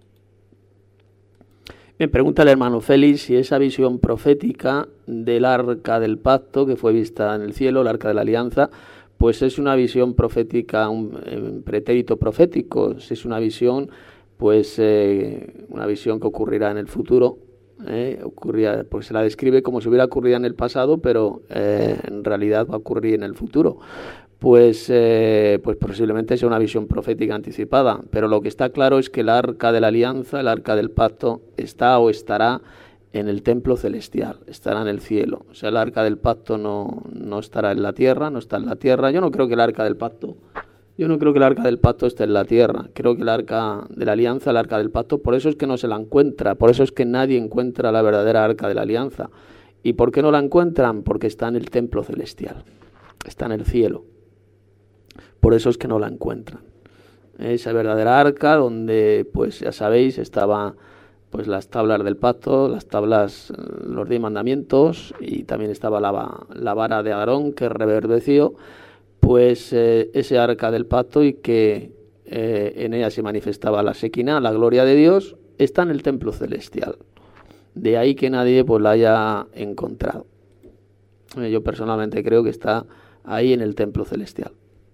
Me pregunta el hermano Félix si esa visión profética del arca del pacto que fue vista en el cielo, el arca de la alianza, pues es una visión profética, un pretérito profético, si es una visión, pues una visión que ocurrirá en el futuro, pues se la describe como si hubiera ocurrido en el pasado, pero en realidad va a ocurrir en el futuro. Pues posiblemente sea una visión profética anticipada, pero lo que está claro es que el arca de la alianza, el arca del pacto, está o estará en el templo celestial, estará en el cielo. O sea, el arca del pacto no estará en la tierra, no está en la tierra. Yo no creo que el arca del pacto esté en la tierra. Creo que el arca de la alianza, el arca del pacto, por eso es que no se la encuentra, por eso es que nadie encuentra la verdadera arca de la alianza. ¿Y por qué no la encuentran? Porque está en el templo celestial, está en el cielo. Por eso es que no la encuentran. Esa verdadera arca donde, pues ya sabéis, estaba pues las tablas del pacto, las tablas, los 10 mandamientos, y también estaba la vara de Aarón que reverdeció, pues ese arca del pacto, y que en ella se manifestaba la Shekinah, la gloria de Dios, está en el templo celestial. De ahí que nadie pues la haya encontrado. Yo personalmente creo que está ahí en el templo celestial.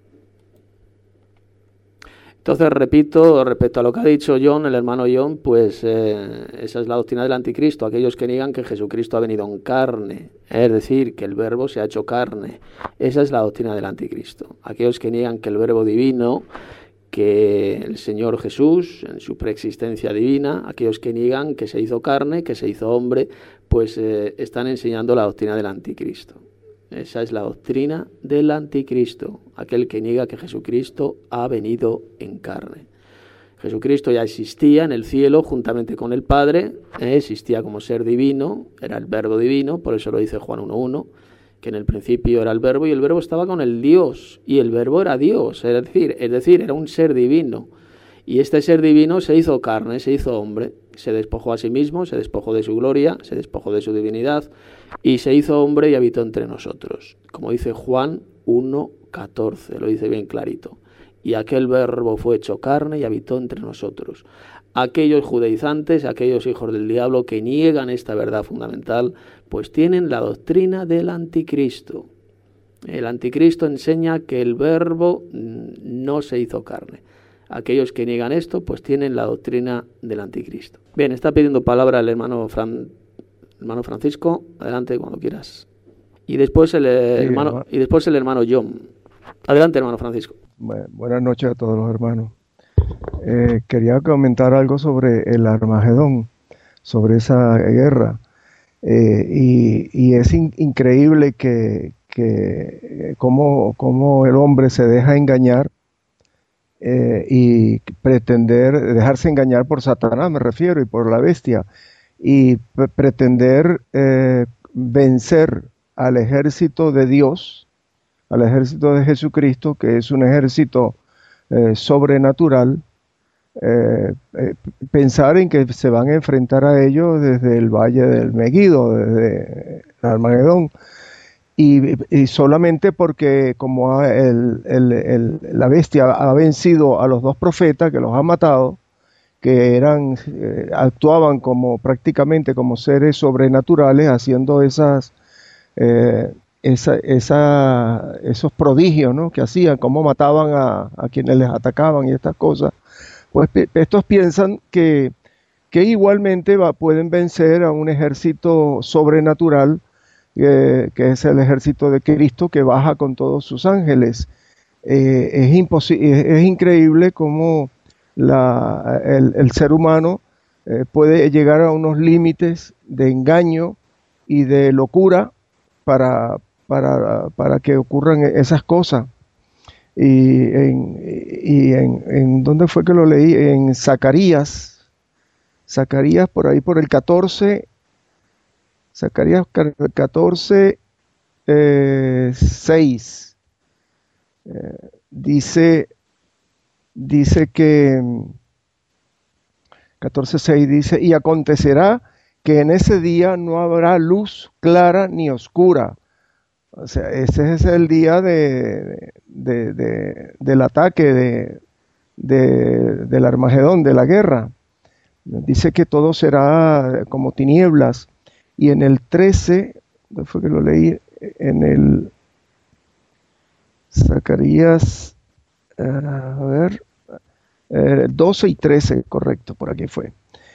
Entonces, repito, respecto a lo que ha dicho John, el hermano John, pues esa es la doctrina del anticristo, aquellos que niegan que Jesucristo ha venido en carne, es decir, que el Verbo se ha hecho carne. Esa es la doctrina del anticristo. Aquellos que niegan que el Verbo divino, que el Señor Jesús, en su preexistencia divina, aquellos que niegan que se hizo carne, que se hizo hombre, pues están enseñando la doctrina del anticristo. Esa es la doctrina del anticristo, aquel que niega que Jesucristo ha venido en carne. Jesucristo ya existía en el cielo juntamente con el Padre, existía como ser divino, era el Verbo divino, por eso lo dice Juan 1:1, que en el principio era el Verbo y el Verbo estaba con el Dios, y el Verbo era Dios, es decir, era un ser divino. Y este ser divino se hizo carne, se hizo hombre, se despojó a sí mismo, se despojó de su gloria, se despojó de su divinidad y se hizo hombre y habitó entre nosotros. Como dice Juan 1:14, lo dice bien clarito. Y aquel Verbo fue hecho carne y habitó entre nosotros. Aquellos judaizantes, aquellos hijos del diablo que niegan esta verdad fundamental, pues tienen la doctrina del anticristo. El anticristo enseña que el Verbo no se hizo carne. Aquellos que niegan esto, pues tienen la doctrina del anticristo. Bien, está pidiendo palabra el hermano Francisco. Adelante cuando quieras. Y después el hermano John. Adelante, hermano Francisco. Buenas noches a todos los hermanos. Quería comentar algo sobre el Armagedón, sobre esa guerra. Y es increíble que cómo el hombre se deja engañar. Y dejarse engañar por Satanás, me refiero, y por la bestia, y pretender vencer al ejército de Dios, al ejército de Jesucristo, que es un ejército sobrenatural, pensar en que se van a enfrentar a ellos desde el valle del Megido, desde el Armagedón. Y solamente porque como la bestia ha vencido a los 2 profetas, que los ha matado, que actuaban prácticamente como seres sobrenaturales, haciendo esos prodigios, ¿no?, que hacían, cómo mataban a quienes les atacaban y estas cosas, pues estos piensan que igualmente pueden vencer a un ejército sobrenatural, que es el ejército de Cristo, que baja con todos sus ángeles. Es increíble cómo el ser humano puede llegar a unos límites de engaño y de locura para que ocurran esas cosas. Y en ¿dónde fue que lo leí? En Zacarías, por ahí por el 14, Zacarías 14, 6. Dice que 14:6 dice, y acontecerá que en ese día no habrá luz clara ni oscura. O sea, ese es el día del ataque del Armagedón, de la guerra. Dice que todo será como tinieblas. Y en el 13, ¿dónde fue que lo leí? En el Zacarías, a ver, 12 y 13, correcto, por aquí fue.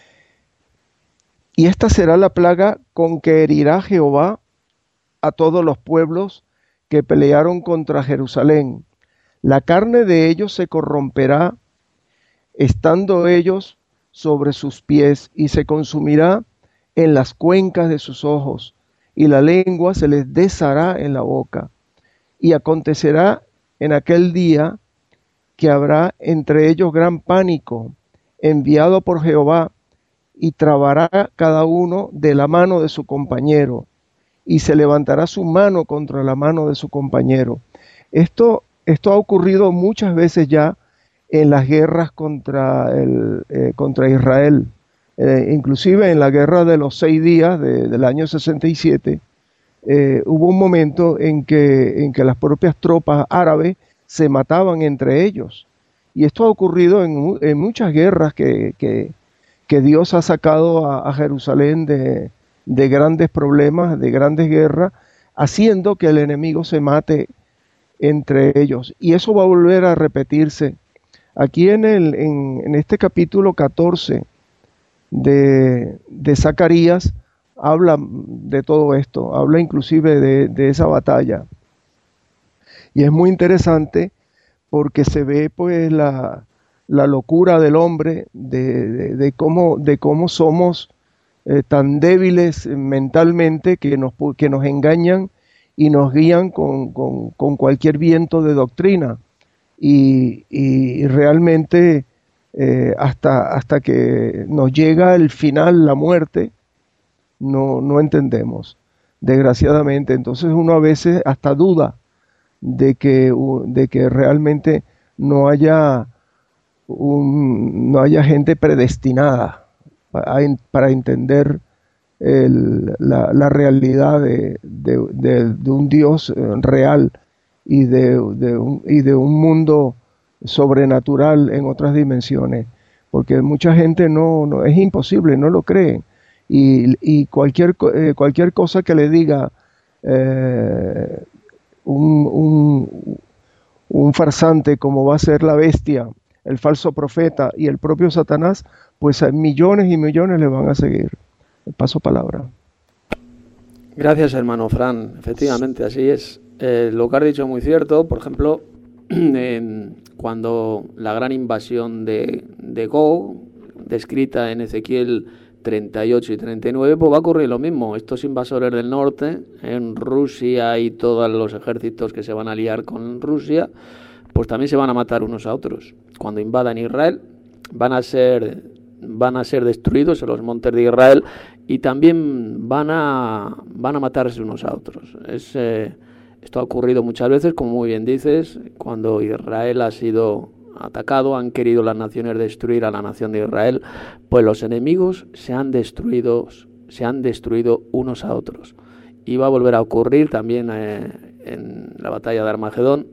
Y esta será la plaga con que herirá Jehová a todos los pueblos que pelearon contra Jerusalén. La carne de ellos se corromperá, estando ellos sobre sus pies, y se consumirá en las cuencas de sus ojos, y la lengua se les deshará en la boca. Y acontecerá en aquel día que habrá entre ellos gran pánico, enviado por Jehová, y trabará cada uno de la mano de su compañero, y se levantará su mano contra la mano de su compañero. Esto ha ocurrido muchas veces ya en las guerras contra Israel. Inclusive en la guerra de los 6 días del año 67, hubo un momento en que las propias tropas árabes se mataban entre ellos. Y esto ha ocurrido en muchas guerras que Dios ha sacado a Jerusalén de grandes problemas, de grandes guerras, haciendo que el enemigo se mate entre ellos. Y eso va a volver a repetirse. Aquí en este capítulo 14 de Zacarías habla de todo esto, habla inclusive de esa batalla. Y es muy interesante porque se ve pues la locura del hombre, de cómo somos tan débiles mentalmente que nos engañan y nos guían con cualquier viento de doctrina. Y realmente hasta que nos llega el final, la muerte, no entendemos, desgraciadamente. Entonces uno a veces hasta duda de que realmente no haya gente predestinada para entender la realidad de un Dios real y de un mundo sobrenatural en otras dimensiones, porque mucha gente no es imposible, no lo creen, y cualquier cosa que le diga un farsante como va a ser la bestia, el falso profeta y el propio Satanás, pues a millones y millones le van a seguir. Paso palabra. Gracias, hermano Fran. Efectivamente, así es. Lo que has dicho es muy cierto. Por ejemplo, cuando la gran invasión de Gog, descrita en Ezequiel 38 y 39, pues va a ocurrir lo mismo. Estos invasores del norte, en Rusia y todos los ejércitos que se van a aliar con Rusia, pues también se van a matar unos a otros. Cuando invadan Israel, van a ser destruidos en los montes de Israel y también van a matarse unos a otros. Esto ha ocurrido muchas veces, como muy bien dices, cuando Israel ha sido atacado, han querido las naciones destruir a la nación de Israel, pues los enemigos se han destruido unos a otros. Y va a volver a ocurrir también en la batalla de Armagedón.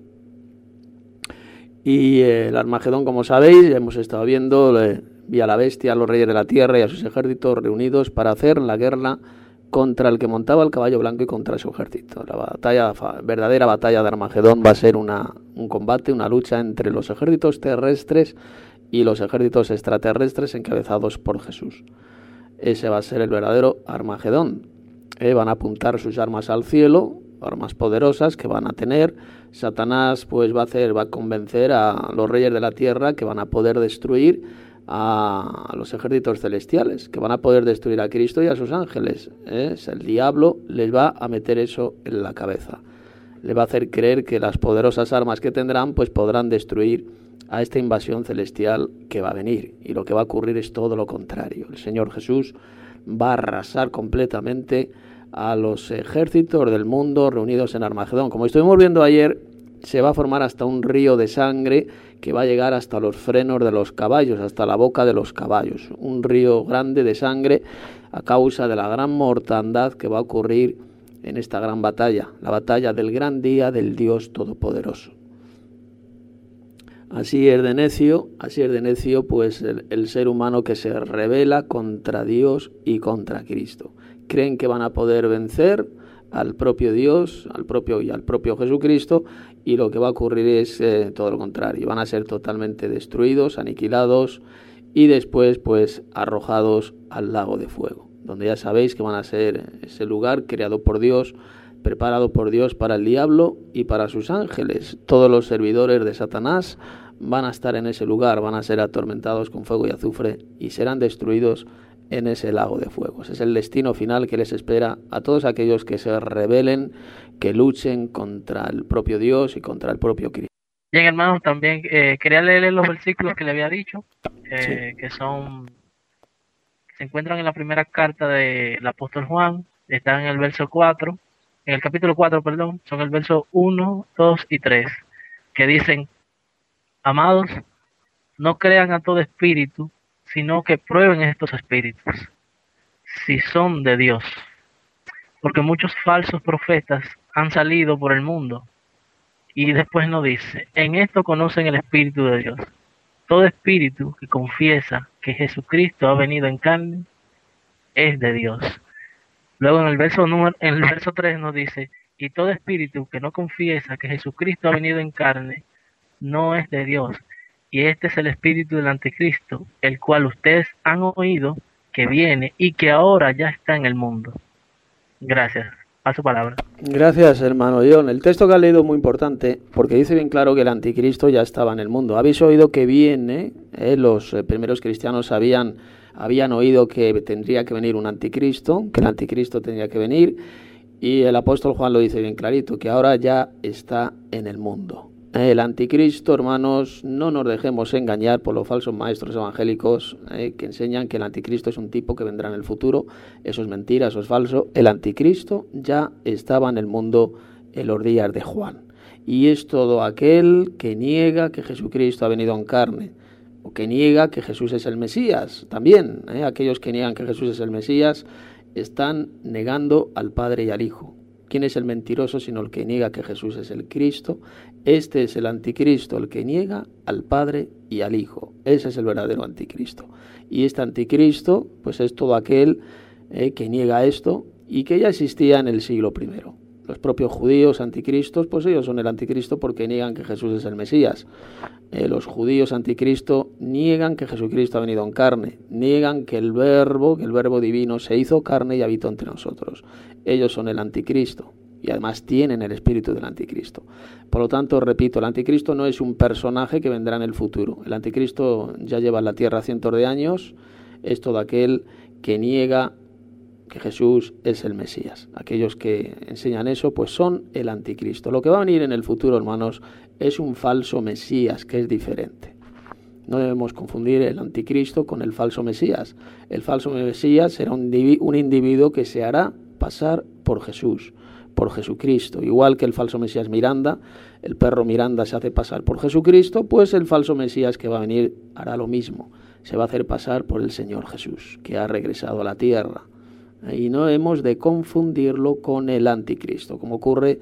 Y el Armagedón, como sabéis, ya hemos estado viendo, vi a la bestia, a los reyes de la tierra y a sus ejércitos reunidos para hacer la guerra contra el que montaba el caballo blanco y contra su ejército. La verdadera batalla de Armagedón va a ser un combate, una lucha entre los ejércitos terrestres y los ejércitos extraterrestres encabezados por Jesús. Ese va a ser el verdadero Armagedón. Van a apuntar sus armas al cielo, armas poderosas que van a tener. Satanás pues va a convencer a los reyes de la tierra que van a poder destruir a los ejércitos celestiales, que van a poder destruir a Cristo y a sus ángeles. El diablo les va a meter eso en la cabeza. Le va a hacer creer que las poderosas armas que tendrán pues podrán destruir a esta invasión celestial que va a venir. Y lo que va a ocurrir es todo lo contrario. El Señor Jesús va a arrasar completamente a los ejércitos del mundo reunidos en Armagedón. Como estuvimos viendo ayer, se va a formar hasta un río de sangre que va a llegar hasta los frenos de los caballos, hasta la boca de los caballos. Un río grande de sangre a causa de la gran mortandad que va a ocurrir en esta gran batalla, la batalla del gran día del Dios Todopoderoso. Así es de necio pues el ser humano que se rebela contra Dios y contra Cristo. Creen que van a poder vencer al propio Dios, al propio Jesucristo, y lo que va a ocurrir es todo lo contrario. Van a ser totalmente destruidos, aniquilados y después pues arrojados al lago de fuego, donde ya sabéis que van a ser ese lugar creado por Dios, preparado por Dios para el diablo y para sus ángeles. Todos los servidores de Satanás van a estar en ese lugar, van a ser atormentados con fuego y azufre y serán destruidos en ese lago de fuego. Ese es el destino final que les espera a todos aquellos que se rebelen, que luchen contra el propio Dios y contra el propio Cristo. Bien, hermanos, también quería leerles los versículos que le había dicho, Sí. que se encuentran en la primera carta del apóstol Juan, están en el verso 4, en el capítulo 4, perdón, son el verso 1, 2 y 3, que dicen: amados, no crean a todo espíritu, sino que prueben estos espíritus, si son de Dios, porque muchos falsos profetas han salido por el mundo. Y después nos dice: en esto conocen el Espíritu de Dios. Todo espíritu que confiesa que Jesucristo ha venido en carne es de Dios. Luego en el verso 3 nos dice: y todo espíritu que no confiesa que Jesucristo ha venido en carne no es de Dios. Y este es el espíritu del anticristo, el cual ustedes han oído que viene y que ahora ya está en el mundo. Gracias. Paso palabra. Gracias, hermano John. El texto que has leído es muy importante porque dice bien claro que el anticristo ya estaba en el mundo. Habéis oído que viene, los primeros cristianos habían oído que tendría que venir un anticristo, que el anticristo tendría que venir, y el apóstol Juan lo dice bien clarito, que ahora ya está en el mundo. El anticristo, hermanos, no nos dejemos engañar por los falsos maestros evangélicos que enseñan que el anticristo es un tipo que vendrá en el futuro. Eso es mentira, eso es falso. El anticristo ya estaba en el mundo en los días de Juan. Y es todo aquel que niega que Jesucristo ha venido en carne, o que niega que Jesús es el Mesías. También, aquellos que niegan que Jesús es el Mesías están negando al Padre y al Hijo. ¿Quién es el mentiroso sino el que niega que Jesús es el Cristo? Este es el anticristo, el que niega al Padre y al Hijo. Ese es el verdadero anticristo. Y este anticristo, pues es todo aquel que niega esto y que ya existía en el siglo I. Los propios judíos anticristos, pues ellos son el anticristo porque niegan que Jesús es el Mesías. Los judíos anticristo niegan que Jesucristo ha venido en carne, niegan que el verbo divino se hizo carne y habitó entre nosotros. Ellos son el anticristo y además tienen el espíritu del anticristo. Por lo tanto, repito, el anticristo no es un personaje que vendrá en el futuro. El anticristo ya lleva en la tierra cientos de años, es todo aquel que niega que Jesús es el Mesías. Aquellos que enseñan eso, pues son el anticristo. Lo que va a venir en el futuro, hermanos, es un falso Mesías, que es diferente. No debemos confundir el anticristo con el falso Mesías. El falso Mesías será un individuo que se hará pasar por Jesús, por Jesucristo. Igual que el falso Mesías Miranda, el perro Miranda se hace pasar por Jesucristo, pues el falso Mesías que va a venir hará lo mismo. Se va a hacer pasar por el Señor Jesús, que ha regresado a la tierra. Y no hemos de confundirlo con el anticristo, como ocurre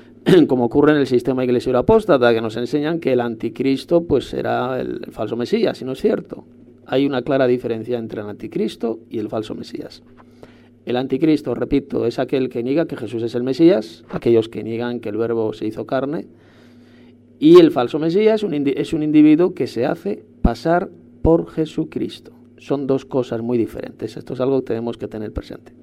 en el sistema iglesiero apóstata, que nos enseñan que el anticristo pues será el falso Mesías, y no es cierto. Hay una clara diferencia entre el anticristo y el falso Mesías. El anticristo, repito, es aquel que niega que Jesús es el Mesías, aquellos que niegan que el verbo se hizo carne, y el falso Mesías es un individuo que se hace pasar por Jesucristo. Son dos cosas muy diferentes. Esto es algo que tenemos que tener presente.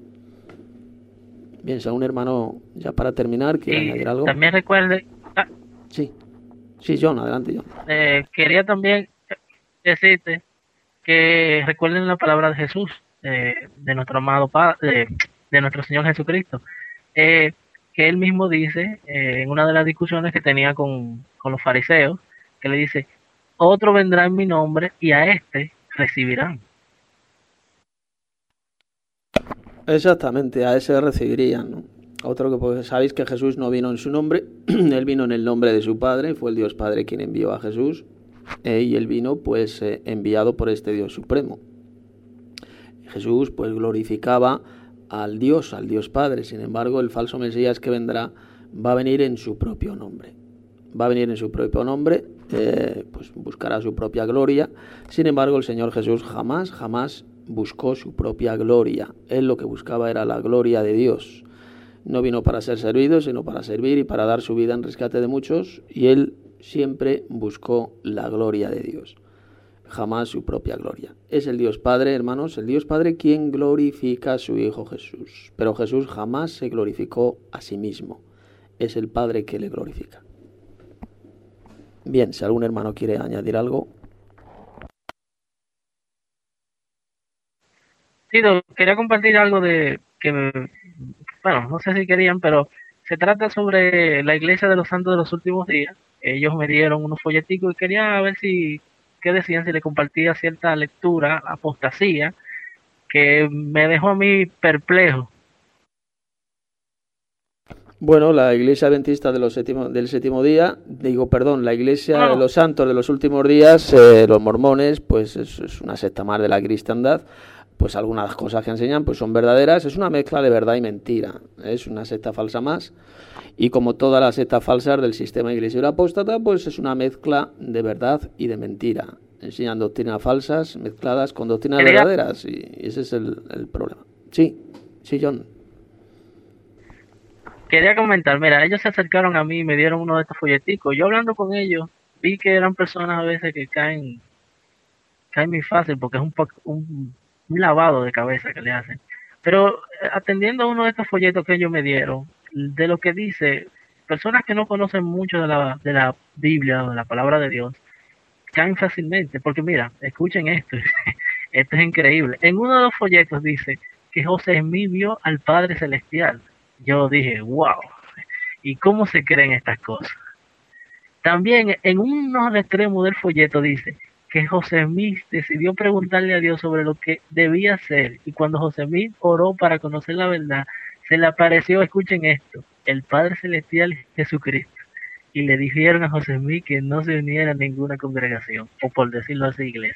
Bien, si un hermano, ya para terminar, ¿quiere añadir algo? También recuerde... Sí, John, adelante, John. Quería también decirte que recuerden la palabra de Jesús, de nuestro amado Padre, de nuestro Señor Jesucristo, que él mismo dice, en una de las discusiones que tenía con los fariseos, que le dice: otro vendrá en mi nombre y a este recibirán. Exactamente, a ese recibirían, ¿no? Otro que pues sabéis que Jesús no vino en su nombre, él vino en el nombre de su Padre, fue el Dios Padre quien envió a Jesús, y él vino pues enviado por este Dios Supremo. Jesús pues glorificaba al Dios Padre, sin embargo el falso Mesías que vendrá va a venir en su propio nombre. Va a venir en su propio nombre, pues buscará su propia gloria. Sin embargo, el Señor Jesús jamás buscó su propia gloria. Él lo que buscaba era la gloria de Dios. No vino para ser servido, sino para servir y para dar su vida en rescate de muchos. Y Él siempre buscó la gloria de Dios, jamás su propia gloria. Es el Dios Padre, hermanos, el Dios Padre quien glorifica a su Hijo Jesús. Pero Jesús jamás se glorificó a sí mismo. Es el Padre que le glorifica. Bien, si algún hermano quiere añadir algo. Sí, quería compartir algo de que, bueno, no sé si querían, pero se trata sobre la Iglesia de los Santos de los Últimos Días. Ellos me dieron unos folleticos y quería ver qué decían, si le compartía cierta lectura, apostasía, que me dejó a mí perplejo. Bueno, la Iglesia Adventista del séptimo día, la Iglesia de los Santos de los Últimos Días, los mormones, pues es una secta más de la cristiandad. Pues algunas cosas que enseñan pues son verdaderas, es una mezcla de verdad y mentira, es una secta falsa más, y como todas las sectas falsas del sistema iglesia apóstata, pues es una mezcla de verdad y de mentira, enseñan doctrinas falsas mezcladas con doctrinas verdaderas, y ese es el problema. Sí, John. Quería comentar, mira, ellos se acercaron a mí y me dieron uno de estos folleticos. Yo hablando con ellos, vi que eran personas a veces que caen muy fácil porque es un lavado de cabeza que le hacen. Pero atendiendo a uno de estos folletos que ellos me dieron, de lo que dice, personas que no conocen mucho de la Biblia o de la palabra de Dios, caen fácilmente. Porque mira, escuchen esto, esto es increíble. En uno de los folletos dice que José Smith vio al Padre Celestial. Yo dije, wow, ¿y cómo se creen estas cosas? También en uno de extremos del folleto dice que José Smith decidió preguntarle a Dios sobre lo que debía hacer, y cuando José Smith oró para conocer la verdad, se le apareció, escuchen esto, el Padre Celestial Jesucristo, y le dijeron a José Smith que no se uniera a ninguna congregación, o por decirlo así, iglesia.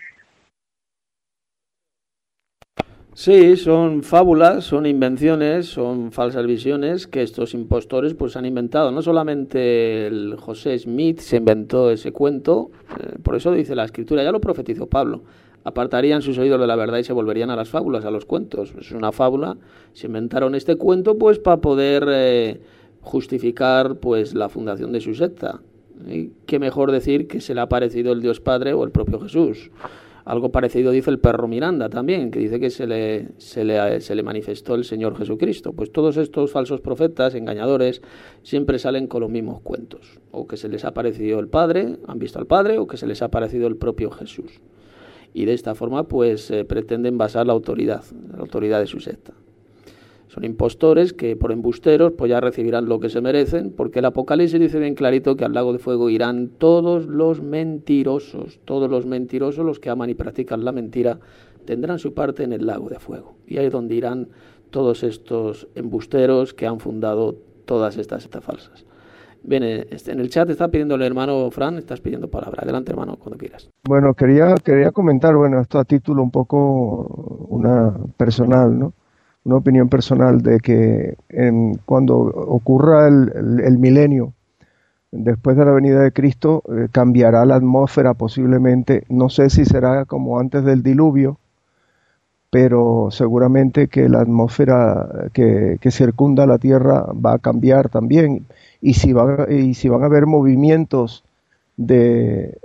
Sí, son fábulas, son invenciones, son falsas visiones que estos impostores pues han inventado. No solamente el José Smith se inventó ese cuento, por eso dice la Escritura, ya lo profetizó Pablo, apartarían sus oídos de la verdad y se volverían a las fábulas, a los cuentos. Es una fábula, se inventaron este cuento pues para poder justificar pues la fundación de su secta. ¿Y qué mejor decir que se le ha aparecido el Dios Padre o el propio Jesús? Algo parecido dice el perro Miranda también, que dice que se le manifestó el Señor Jesucristo. Pues todos estos falsos profetas, engañadores, siempre salen con los mismos cuentos. O que se les ha aparecido el Padre, han visto al Padre, o que se les ha aparecido el propio Jesús. Y de esta forma pues pretenden basar la autoridad de su secta. Son impostores que por embusteros pues ya recibirán lo que se merecen, porque el Apocalipsis dice bien clarito que al lago de fuego irán todos los mentirosos, los que aman y practican la mentira, tendrán su parte en el lago de fuego. Y ahí es donde irán todos estos embusteros que han fundado todas estas sectas falsas. Bien, en el chat está pidiendo el hermano Fran, estás pidiendo palabra. Adelante, hermano, cuando quieras. Bueno, quería comentar, esto a título un poco personal, ¿no? Una opinión personal de que cuando ocurra el milenio, después de la venida de Cristo, cambiará la atmósfera posiblemente. No sé si será como antes del diluvio, pero seguramente que la atmósfera que circunda la Tierra va a cambiar también. Y si van a haber movimientos de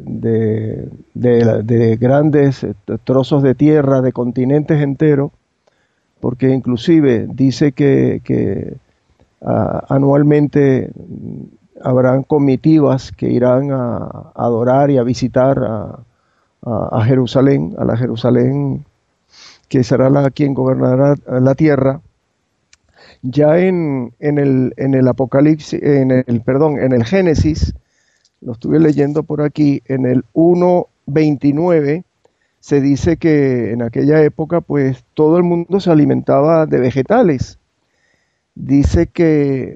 grandes trozos de tierra, de continentes enteros, porque inclusive dice que anualmente habrán comitivas que irán a adorar y a visitar a Jerusalén, a la Jerusalén que será quien gobernará la tierra. Ya en el Apocalipsis, en el Génesis, lo estuve leyendo por aquí, en el 1:29, se dice que en aquella época pues todo el mundo se alimentaba de vegetales. Dice que,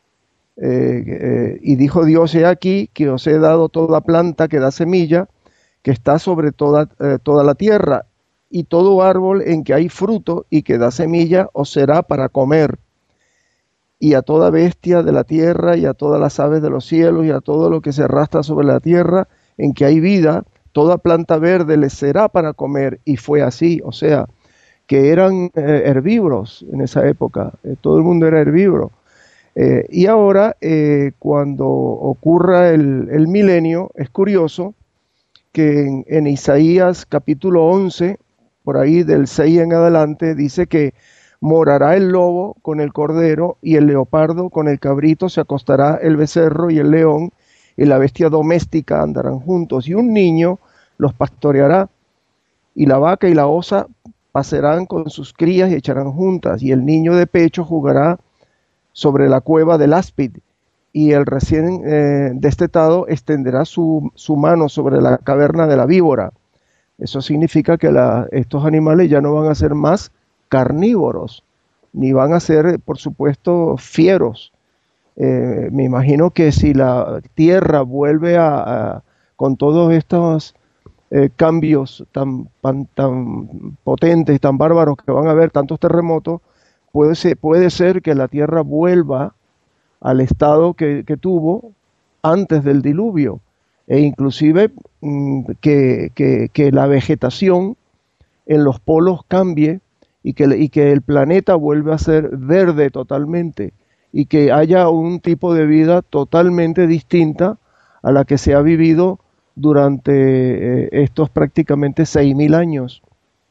y dijo Dios, he aquí que os he dado toda planta que da semilla, que está sobre toda la tierra, y todo árbol en que hay fruto y que da semilla os será para comer, y a toda bestia de la tierra, y a todas las aves de los cielos, y a todo lo que se arrastra sobre la tierra, en que hay vida, toda planta verde les será para comer. Y fue así, o sea, que eran herbívoros en esa época, todo el mundo era herbívoro. Y ahora, cuando ocurra el milenio, es curioso que en Isaías capítulo 11, por ahí del 6 en adelante, dice que morará el lobo con el cordero, y el leopardo con el cabrito, se acostará el becerro y el león, y la bestia doméstica andarán juntos, y un niño los pastoreará, y la vaca y la osa pasarán con sus crías y echarán juntas, y el niño de pecho jugará sobre la cueva del áspid, y el recién destetado extenderá su mano sobre la caverna de la víbora. Eso significa que estos animales ya no van a ser más carnívoros, ni van a ser, por supuesto, fieros. Me imagino que si la tierra vuelve con todos estos cambios tan potentes, tan bárbaros que van a haber, tantos terremotos, puede ser que la tierra vuelva al estado que tuvo antes del diluvio, e inclusive que la vegetación en los polos cambie, y que el planeta vuelva a ser verde totalmente, y que haya un tipo de vida totalmente distinta a la que se ha vivido durante estos prácticamente 6.000 años.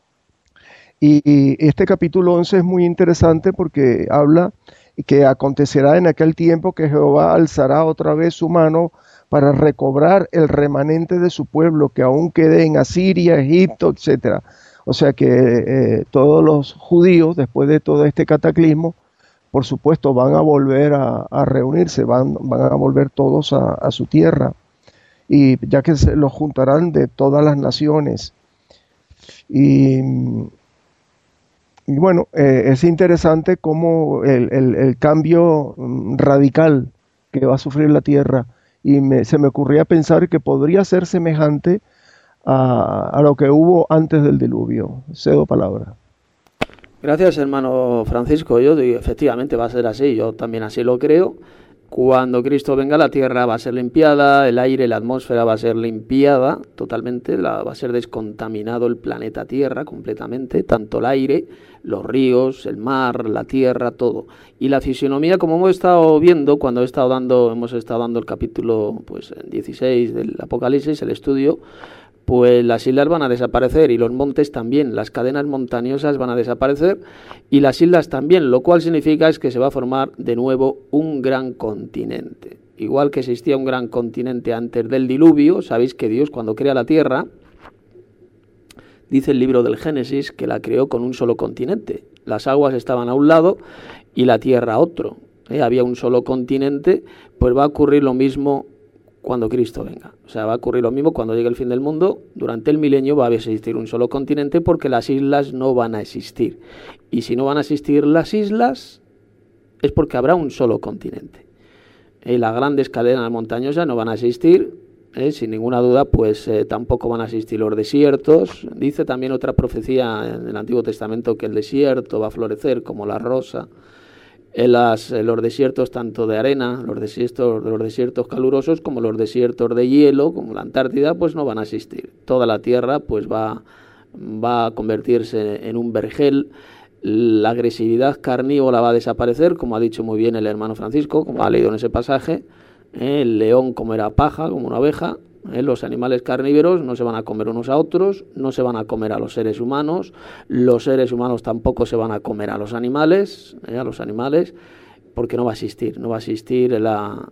Y este capítulo 11 es muy interesante porque habla que acontecerá en aquel tiempo que Jehová alzará otra vez su mano para recobrar el remanente de su pueblo que aún quede en Asiria, Egipto, etcétera. O sea que todos los judíos, después de todo este cataclismo, por supuesto van a volver a reunirse, van a volver todos a su tierra, y ya que los juntarán de todas las naciones. Y bueno, es interesante cómo el cambio radical que va a sufrir la tierra, y se me ocurría pensar que podría ser semejante a lo que hubo antes del diluvio. Cedo palabra. Gracias, hermano Francisco. Yo digo, efectivamente va a ser así, yo también así lo creo. Cuando Cristo venga, la tierra va a ser limpiada, el aire, la atmósfera va a ser limpiada totalmente, va a ser descontaminado el planeta Tierra completamente, tanto el aire, los ríos, el mar, la tierra, todo. Y la fisionomía, como hemos estado viendo cuando hemos estado dando el capítulo 16 del Apocalipsis, el estudio, pues las islas van a desaparecer y los montes también, las cadenas montañosas van a desaparecer y las islas también, lo cual significa es que se va a formar de nuevo un gran continente. Igual que existía un gran continente antes del diluvio, sabéis que Dios cuando crea la tierra, dice el libro del Génesis que la creó con un solo continente. Las aguas estaban a un lado y la tierra a otro. Había un solo continente, pues va a ocurrir lo mismo cuando Cristo venga. O sea, va a ocurrir lo mismo cuando llegue el fin del mundo. Durante el milenio va a existir un solo continente porque las islas no van a existir. Y si no van a existir las islas, es porque habrá un solo continente. Las grandes cadenas montañosas no van a existir. Sin ninguna duda, pues tampoco van a existir los desiertos. Dice también otra profecía en el Antiguo Testamento que el desierto va a florecer como la rosa. Los desiertos tanto de arena, los desiertos calurosos como los desiertos de hielo, como la Antártida, pues no van a existir. Toda la tierra pues va a convertirse en un vergel. La agresividad carnívora va a desaparecer, como ha dicho muy bien el hermano Francisco, como ha leído en ese pasaje. El león comerá paja como una oveja. Los animales carnívoros no se van a comer unos a otros, no se van a comer a los seres humanos tampoco se van a comer a los animales, porque no va a existir la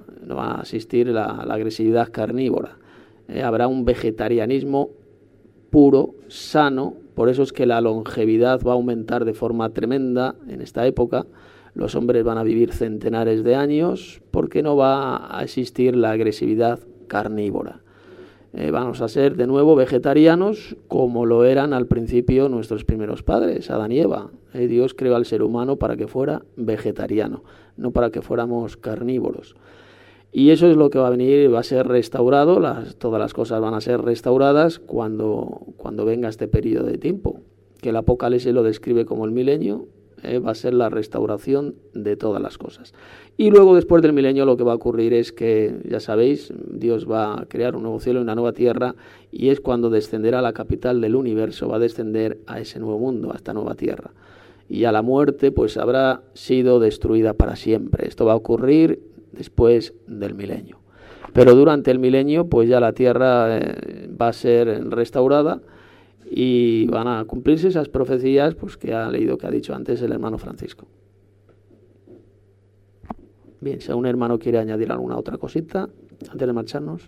agresividad carnívora. Habrá un vegetarianismo puro, sano, por eso es que la longevidad va a aumentar de forma tremenda en esta época. Los hombres van a vivir centenares de años porque no va a existir la agresividad carnívora. Vamos a ser de nuevo vegetarianos como lo eran al principio nuestros primeros padres, Adán y Eva. Dios creó al ser humano para que fuera vegetariano, no para que fuéramos carnívoros. Y eso es lo que va a venir, va a ser restaurado, todas las cosas van a ser restauradas cuando venga este periodo de tiempo, que el Apocalipsis lo describe como el milenio. Va a ser la restauración de todas las cosas. Y luego, después del milenio, lo que va a ocurrir es que, ya sabéis, Dios va a crear un nuevo cielo y una nueva tierra, y es cuando descenderá la capital del universo, va a descender a ese nuevo mundo, a esta nueva tierra. Y a la muerte, pues habrá sido destruida para siempre. Esto va a ocurrir después del milenio. Pero durante el milenio, pues ya la tierra va a ser restaurada, y van a cumplirse esas profecías pues que ha leído, que ha dicho antes el hermano Francisco. Bien, si algún hermano quiere añadir alguna otra cosita antes de marcharnos.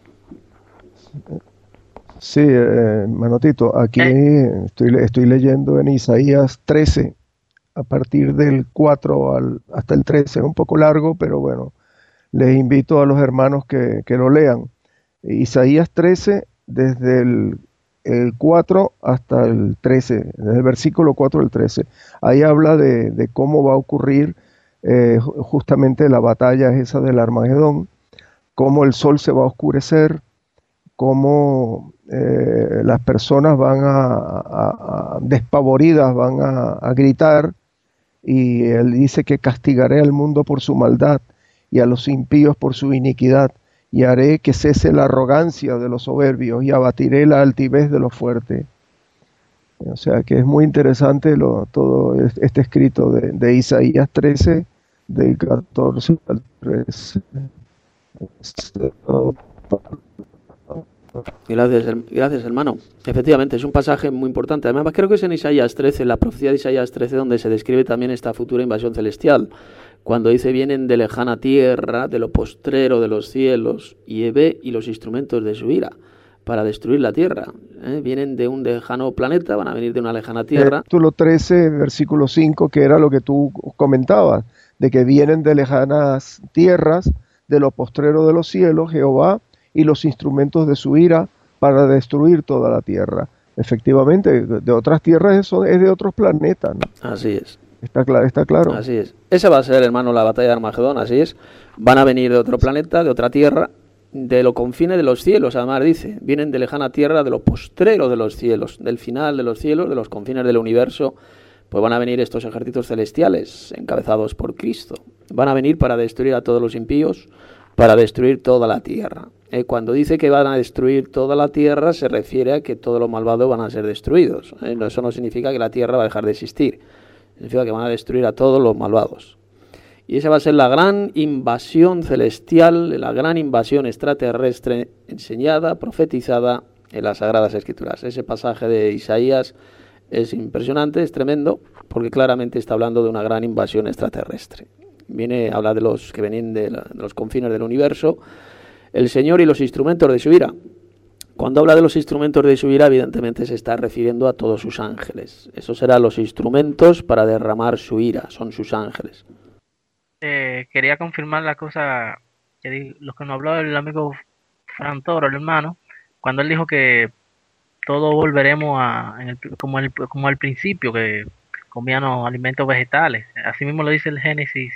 Sí, Manotito, aquí estoy leyendo en Isaías 13, a partir del 4 hasta el 13, es un poco largo, pero bueno, les invito a los hermanos que lo lean. Isaías 13, desde el 4 hasta el 13, desde el versículo 4 al 13. Ahí habla de cómo va a ocurrir justamente la batalla esa del Armagedón, cómo el sol se va a oscurecer, cómo las personas van despavoridas, van a gritar, y él dice que castigaré al mundo por su maldad y a los impíos por su iniquidad, y haré que cese la arrogancia de los soberbios y abatiré la altivez de los fuertes. O sea que es muy interesante todo este escrito de Isaías 13, del 14 al 13. Gracias, hermano. Efectivamente, es un pasaje muy importante. Además, creo que es en Isaías 13, la profecía de Isaías 13, donde se describe también esta futura invasión celestial. Cuando dice, vienen de lejana tierra, de lo postrero de los cielos, y ve y los instrumentos de su ira, para destruir la tierra. Vienen de un lejano planeta, van a venir de una lejana tierra. Capítulo 13, versículo 5, que era lo que tú comentabas, de que vienen de lejanas tierras, de lo postrero de los cielos, Jehová, y los instrumentos de su ira, para destruir toda la tierra. Efectivamente, de otras tierras es de otros planetas, ¿no? Así es. Está claro. Así es. Esa va a ser, hermano, la batalla de Armagedón, así es. Van a venir de otro planeta, de otra tierra, de los confines de los cielos, además dice. Vienen de lejana tierra, de lo postrero de los cielos, del final de los cielos, de los confines del universo. Pues van a venir estos ejércitos celestiales, encabezados por Cristo. Van a venir para destruir a todos los impíos, para destruir toda la tierra. Cuando dice que van a destruir toda la tierra, se refiere a que todos los malvados van a ser destruidos. Eso no significa que la tierra va a dejar de existir. Significa que van a destruir a todos los malvados. Y esa va a ser la gran invasión celestial, la gran invasión extraterrestre enseñada, profetizada en las Sagradas Escrituras. Ese pasaje de Isaías es impresionante, es tremendo, porque claramente está hablando de una gran invasión extraterrestre. Habla de los que vienen de los confines del universo, el Señor y los instrumentos de su ira. Cuando habla de los instrumentos de su ira, evidentemente se está refiriendo a todos sus ángeles. Esos serán los instrumentos para derramar su ira, son sus ángeles. Quería confirmar la cosa, lo que nos habló el amigo Fran Toro, el hermano, cuando él dijo que todos volveremos como al principio, que comían alimentos vegetales. Así mismo lo dice el Génesis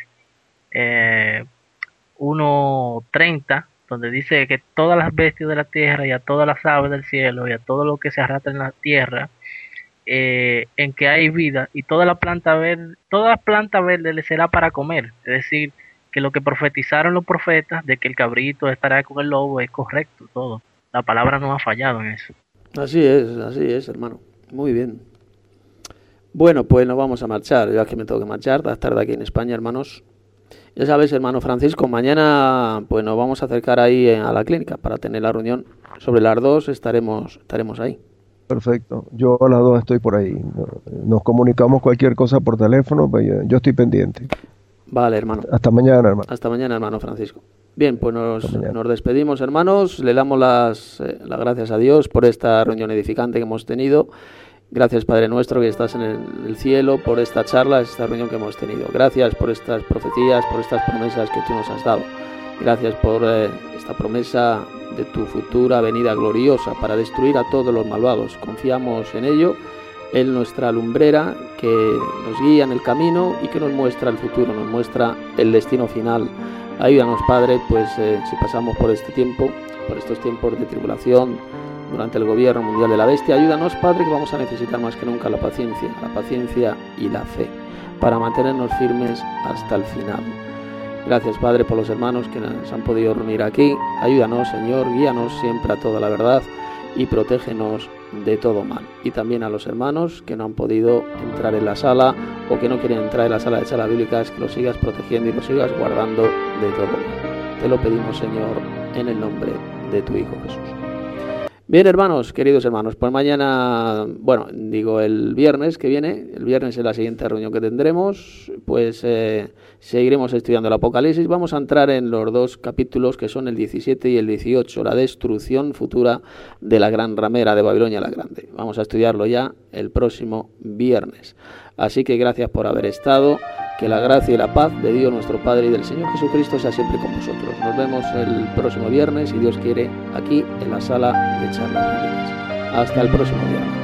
1:30, donde dice que todas las bestias de la tierra y a todas las aves del cielo y a todo lo que se arrastra en la tierra, en que hay vida, y toda planta verde le será para comer. Es decir, que lo que profetizaron los profetas de que el cabrito estará con el lobo es correcto todo. La palabra no ha fallado en eso. Así es, hermano. Muy bien. Bueno, pues nos vamos a marchar. Yo aquí me tengo que marchar, más tarde aquí en España, hermanos. Ya sabes, hermano Francisco, mañana pues nos vamos a acercar ahí a la clínica para tener la reunión. Sobre las 2 estaremos ahí. Perfecto. Yo a las 2 estoy por ahí. Nos comunicamos cualquier cosa por teléfono, pues yo estoy pendiente. Vale, hermano. Hasta mañana, hermano. Hasta mañana, hermano Francisco. Bien, pues nos despedimos, hermanos. Le damos las gracias a Dios por esta reunión edificante que hemos tenido. Gracias, Padre nuestro, que estás en el cielo, por esta charla, esta reunión que hemos tenido. Gracias por estas profecías, por estas promesas que tú nos has dado. Gracias por esta promesa de tu futura venida gloriosa para destruir a todos los malvados. Confiamos en ello. Él, nuestra lumbrera, que nos guía en el camino y que nos muestra el futuro, nos muestra el destino final. Ayúdanos, Padre, pues si pasamos por este tiempo, por estos tiempos de tribulación, durante el gobierno mundial de la bestia, ayúdanos, Padre, que vamos a necesitar más que nunca la paciencia y la fe, para mantenernos firmes hasta el final. Gracias, Padre, por los hermanos que nos han podido reunir aquí. Ayúdanos, Señor, guíanos siempre a toda la verdad y protégenos de todo mal. Y también a los hermanos que no han podido entrar en la sala o que no quieren entrar en la sala de charlas bíblicas, que los sigas protegiendo y los sigas guardando de todo mal. Te lo pedimos, Señor, en el nombre de tu Hijo Jesús. Bien, hermanos, queridos hermanos, pues mañana, el viernes que viene, el viernes es la siguiente reunión que tendremos, pues seguiremos estudiando el Apocalipsis. Vamos a entrar en los dos capítulos que son el 17 y el 18, la destrucción futura de la gran ramera de Babilonia la Grande. Vamos a estudiarlo ya el próximo viernes. Así que gracias por haber estado, que la gracia y la paz de Dios nuestro Padre y del Señor Jesucristo sea siempre con vosotros. Nos vemos el próximo viernes, si Dios quiere, aquí en la sala de charlas bíblicas. Hasta el próximo viernes.